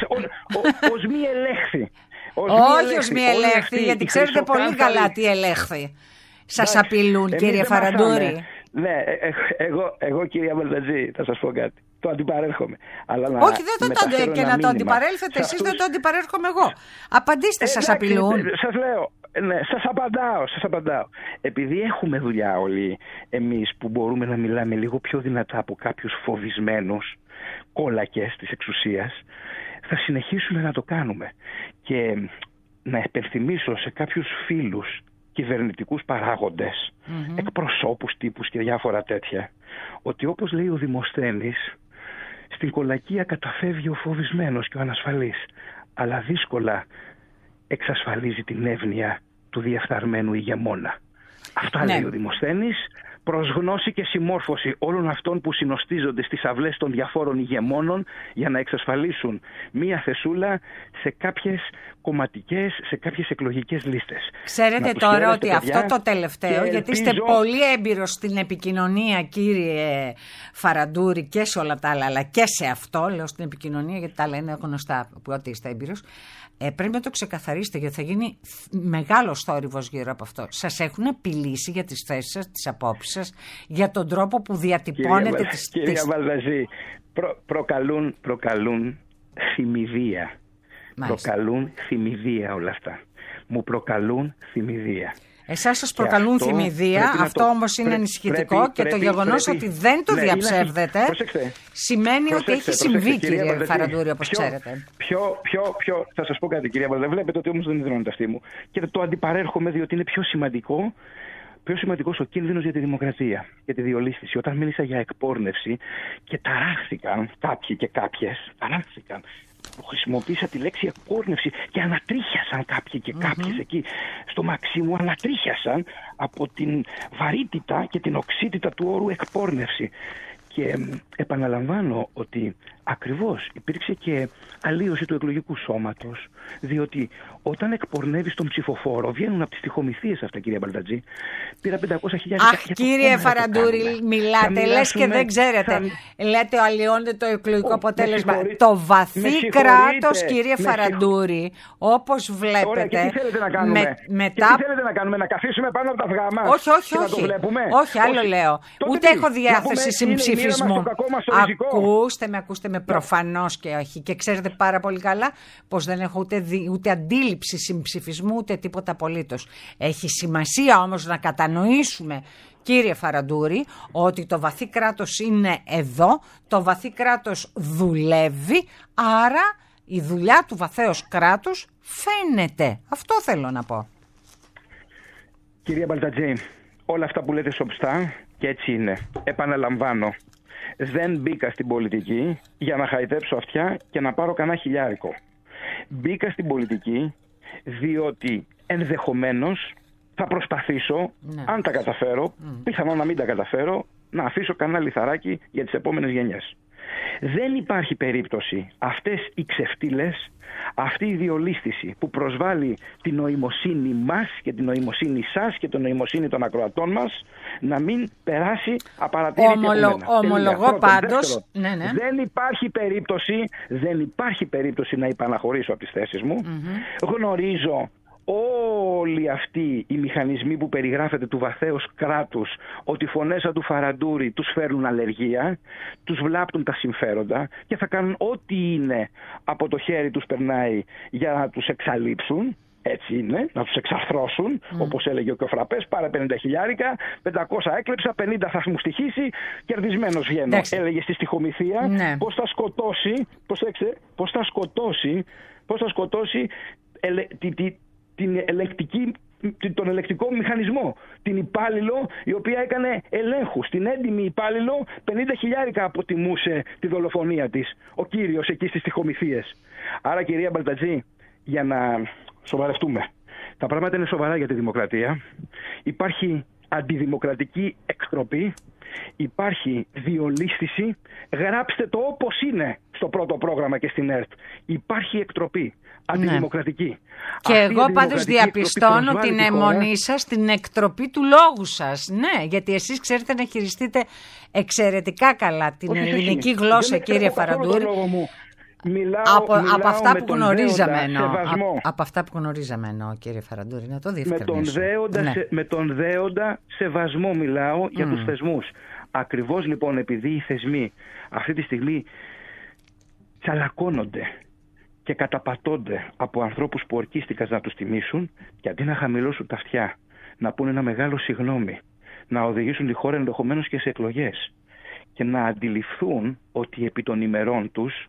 Ως μη ελέγχθη. Όχι ως μη ελέγχθη, γιατί ξέρετε πολύ καλά τι ελέγχθη. Σας απειλούν, κύριε Φαραντούρη? Ναι, εγώ κυρία Μπαλτατζή, θα σας πω κάτι. Το αντιπαρέρχομαι. Αλλά όχι, και να το αντιπαρέλθετε εσείς, δεν το αντιπαρέρχομαι εγώ. Απαντήστε, σας απειλούν? Σας λέω, ναι, σας απαντάω. Επειδή έχουμε δουλειά όλοι εμείς που μπορούμε να μιλάμε λίγο πιο δυνατά από κάποιους φοβισμένους κόλακες της εξουσίας, θα συνεχίσουμε να το κάνουμε. Και να υπενθυμίσω σε κάποιους φίλους κυβερνητικούς παράγοντες, εκπροσώπους τύπους και διάφορα τέτοια, ότι όπως λέει ο Δημοσθένης, στην κολακία καταφεύγει ο φοβισμένος και ο ανασφαλής, αλλά δύσκολα εξασφαλίζει την εύνοια του διεφθαρμένου ηγεμόνα. Αυτά λέει ο Δημοσθένης, προς γνώση και συμμόρφωση όλων αυτών που συνοστίζονται στις αυλές των διαφόρων ηγεμόνων για να εξασφαλίσουν μία θεσούλα σε κάποιες κομματικές, σε κάποιες εκλογικές λίστες. Ξέρετε τώρα ότι παιδιά, αυτό το τελευταίο, γιατί είστε πολύ έμπειρος στην επικοινωνία, κύριε Φαραντούρη, και σε όλα τα άλλα, αλλά και σε αυτό, λέω στην επικοινωνία, γιατί τα άλλα είναι γνωστά που ότι είστε έμπειρος. Πρέπει να το ξεκαθαρίσετε, γιατί θα γίνει μεγάλος θόρυβος γύρω από αυτό. Σας έχουν απειλήσει για τις θέσεις σας, τις απόψεις σας, για τον τρόπο που διατυπώνετε τις... Κυρία Βαλδαζή, προκαλούν θυμηδία. Προκαλούν θυμηδία όλα αυτά. Μου προκαλούν θυμηδία. Εσάς σας προκαλούν θυμηδία, αυτό όμως είναι ανησυχητικό και το γεγονός ότι δεν το διαψεύδετε σημαίνει ότι έχει συμβεί, κύριε Φαραντούρη, όπως ξέρετε. Θα σας πω κάτι, κυρία Βαλδαζή, βλέπετε ότι όμως δεν υδρώνει τα αυτή μου και το αντιπαρέρχομαι, διότι είναι πιο σημαντικός ο κίνδυνος για τη δημοκρατία, για τη διολίσθηση. Όταν μίλησα για εκπόρνευση και ταράχθηκαν κάποιοι και κάποιες, χρησιμοποίησα τη λέξη εκπόρνευση και ανατρίχιασαν κάποιοι και κάποιες εκεί στο Μαξίμου, ανατρίχιασαν από την βαρύτητα και την οξύτητα του όρου εκπόρνευση. Και επαναλαμβάνω ότι ακριβώς υπήρξε και αλλίωση του εκλογικού σώματος, διότι όταν εκπορνεύεις τον ψηφοφόρο, βγαίνουν από τις τυχομηθείες αυτά, κυρία Μπαλτατζή. Πήρα 500.000. Αχ, κύριε Φαραντούρη, μιλάτε, λες και δεν ξέρετε. Λέτε αλλοιώνεται το εκλογικό αποτέλεσμα. Το βαθύ κράτος, κύριε Φαραντούρη, όπως βλέπετε. Ωραία, και τι θέλετε να κάνουμε? Τι θέλετε να κάνουμε, να καθίσουμε πάνω από τα αυγά μας? Όχι. Όχι, άλλο λέω. Ούτε έχω διάθεση συμψηφισμού. Ακούστε με προφανώς και όχι. Και ξέρετε πάρα πολύ καλά πως δεν έχω ούτε αντίληψη συμψηφισμού ούτε τίποτα απολύτως. Έχει σημασία όμως να κατανοήσουμε, κύριε Φαραντούρη, ότι το βαθύ κράτος είναι εδώ, το βαθύ κράτος δουλεύει, άρα η δουλειά του βαθέως κράτους φαίνεται. Αυτό θέλω να πω. Κυρία Μπαλτατζή, όλα αυτά που λέτε σωστά και έτσι είναι. Επαναλαμβάνω. Δεν μπήκα στην πολιτική για να χαϊδέψω αυτιά και να πάρω κανένα χιλιάρικο. Μπήκα στην πολιτική διότι ενδεχομένως θα προσπαθήσω, αν τα καταφέρω, πιθανόν να μην τα καταφέρω, να αφήσω κανένα λιθαράκι για τις επόμενες γενιές. Δεν υπάρχει περίπτωση αυτές οι ξεφτύλες, αυτή η διολίσθηση που προσβάλλει την νοημοσύνη μας και την νοημοσύνη σας και την νοημοσύνη των ακροατών μας να μην περάσει απαρατήρητη από μένα. Ομολογώ πάντως. Δεν υπάρχει περίπτωση να υπαναχωρήσω από τις θέσεις μου. Γνωρίζω όλοι αυτοί οι μηχανισμοί που περιγράφεται του βαθέως κράτους, ότι οι φωνές του Φαραντούρη τους φέρνουν αλλεργία, τους βλάπτουν τα συμφέροντα και θα κάνουν ό,τι είναι από το χέρι τους περνάει για να τους εξαλείψουν. Έτσι είναι, να τους εξαρθρώσουν, όπως έλεγε και ο Φραπές, πάρε 50 χιλιάρικα, 500 έκλεψα, 50 θα μου στοιχήσει, κερδισμένος βγαίνω. Έλεγε στη στοιχομηθεία πώς θα σκοτώσει τον ελεκτικό μηχανισμό, την υπάλληλο η οποία έκανε ελέγχους, την έντιμη υπάλληλο, 50 χιλιάρικα αποτιμούσε τη δολοφονία της ο κύριος εκεί στις τυχομηθείες. Άρα, κυρία Μπαλτατζή, για να σοβαρευτούμε, τα πράγματα είναι σοβαρά για τη δημοκρατία. Υπάρχει αντιδημοκρατική εκτροπή, υπάρχει διολίσθηση. Γράψτε το όπως είναι στο πρώτο πρόγραμμα και στην ΕΡΤ. Υπάρχει εκτροπή αντιδημοκρατική. Και εγώ πάντως διαπιστώνω την αιμονή σας, την εκτροπή του λόγου σας. Ναι, γιατί εσείς ξέρετε να χειριστείτε εξαιρετικά καλά την ελληνική γλώσσα, κύριε Φαραντούρη. Από αυτά που γνωρίζαμε εννοώ, κύριε Φαραντούρη, να το διευκρινίσουμε. Με τον δέοντα σεβασμό μιλάω για τους θεσμούς. Ακριβώς λοιπόν επειδή οι θεσμοί αυτή τη στιγμή τσαλακώνονται και καταπατώνται από ανθρώπους που ορκίστηκαν να τους τιμήσουν, και αντί να χαμηλώσουν τα αυτιά, να πούνε ένα μεγάλο συγγνώμη, να οδηγήσουν τη χώρα ενδεχομένως και σε εκλογές και να αντιληφθούν ότι επί των ημερών τους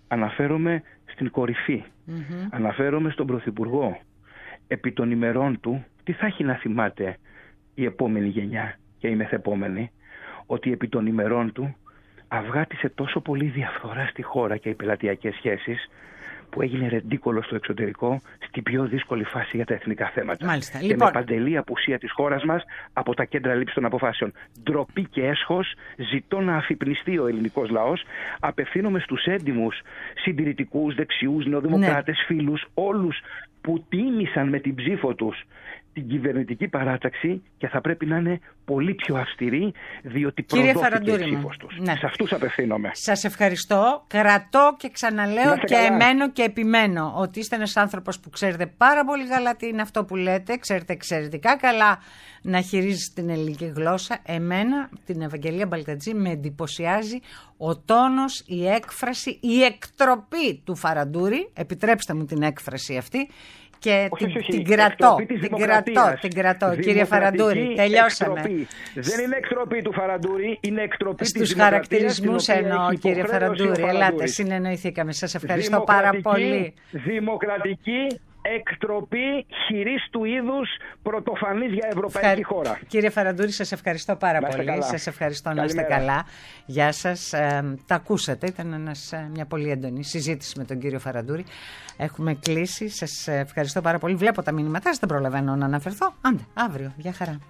Αναφέρομαι στην κορυφή. Αναφέρομαι στον Πρωθυπουργό. Επί των ημερών του, τι θα έχει να θυμάται η επόμενη γενιά και η μεθεπόμενη? Ότι επί των ημερών του αυγάτισε τόσο πολύ διαφθορά στη χώρα και οι πελατειακές σχέσεις, που έγινε ρεντίκολο στο εξωτερικό στην πιο δύσκολη φάση για τα εθνικά θέματα. Μάλιστα. Και Λοιπόν, με παντελή απουσία της χώρας μας από τα κέντρα λήψης των αποφάσεων. Ντροπή και έσχος, ζητώ να αφυπνιστεί ο ελληνικός λαός. Απευθύνομαι στους έντιμους συντηρητικούς, δεξιούς, νεοδημοκράτες, φίλους, όλους που τίμησαν με την ψήφο τους την κυβερνητική παράταξη και θα πρέπει να είναι πολύ πιο αυστηροί, διότι προδόθηκε η ψήφος τους. Ναι. Σε αυτούς απευθύνομαι. Σας ευχαριστώ. Κρατώ και ξαναλέω και καλά. εμένω και επιμένω ότι είστε ένας άνθρωπος που ξέρετε πάρα πολύ καλά τι είναι αυτό που λέτε, ξέρετε εξαιρετικά καλά να χειρίζεστε την ελληνική γλώσσα. Εμένα, την Ευαγγελία Μπαλτατζή, με εντυπωσιάζει ο τόνος, η έκφραση, η εκτροπή του Φαραντούρη. Επιτρέψτε μου την έκφραση αυτή. Και την κρατώ, κύριε Φαραντούρη. Τελειώσαμε. Δεν είναι εκτροπή του Φαραντούρη, είναι εκτροπή της στους χαρακτηρισμούς εννοώ, κύριε Φαραντούρη. Ελάτε, συνεννοηθήκαμε. Σας ευχαριστώ πάρα πολύ. Δημοκρατική εκτροπή χειρίστου είδους πρωτοφανής για ευρωπαϊκή χώρα. Κύριε Φαραντούρη, σας ευχαριστώ πάρα πολύ. Καλά. Σας ευχαριστώ, να είστε καλά. Γεια σας. Τα ακούσατε. Ήταν μια πολύ έντονη συζήτηση με τον κύριο Φαραντούρη. Έχουμε κλείσει. Σας ευχαριστώ πάρα πολύ. Βλέπω τα μηνύματά σας, δεν προλαβαίνω να αναφερθώ. Άντε, αύριο. Γεια χαρά.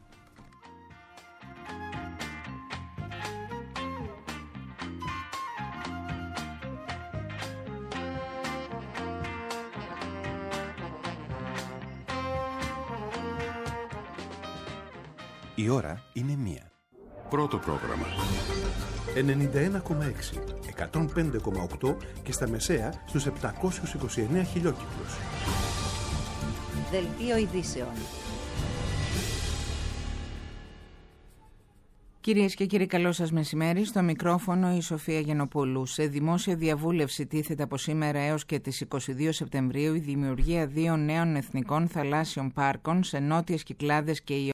Η ώρα είναι 1. Πρώτο πρόγραμμα. 91,6, 105,8 και στα μεσαία στους 729 χιλιόκυκλους. Δελτίο ειδήσεων. Κυρίες και κύριοι, καλό σας μεσημέρι. Στο μικρόφωνο η Σοφία Γενοπούλου. Σε δημόσια διαβούλευση τίθεται από σήμερα έως και τις 22 Σεπτεμβρίου η δημιουργία 2 νέων εθνικών θαλάσσιων πάρκων σε νότιες Κυκλάδες και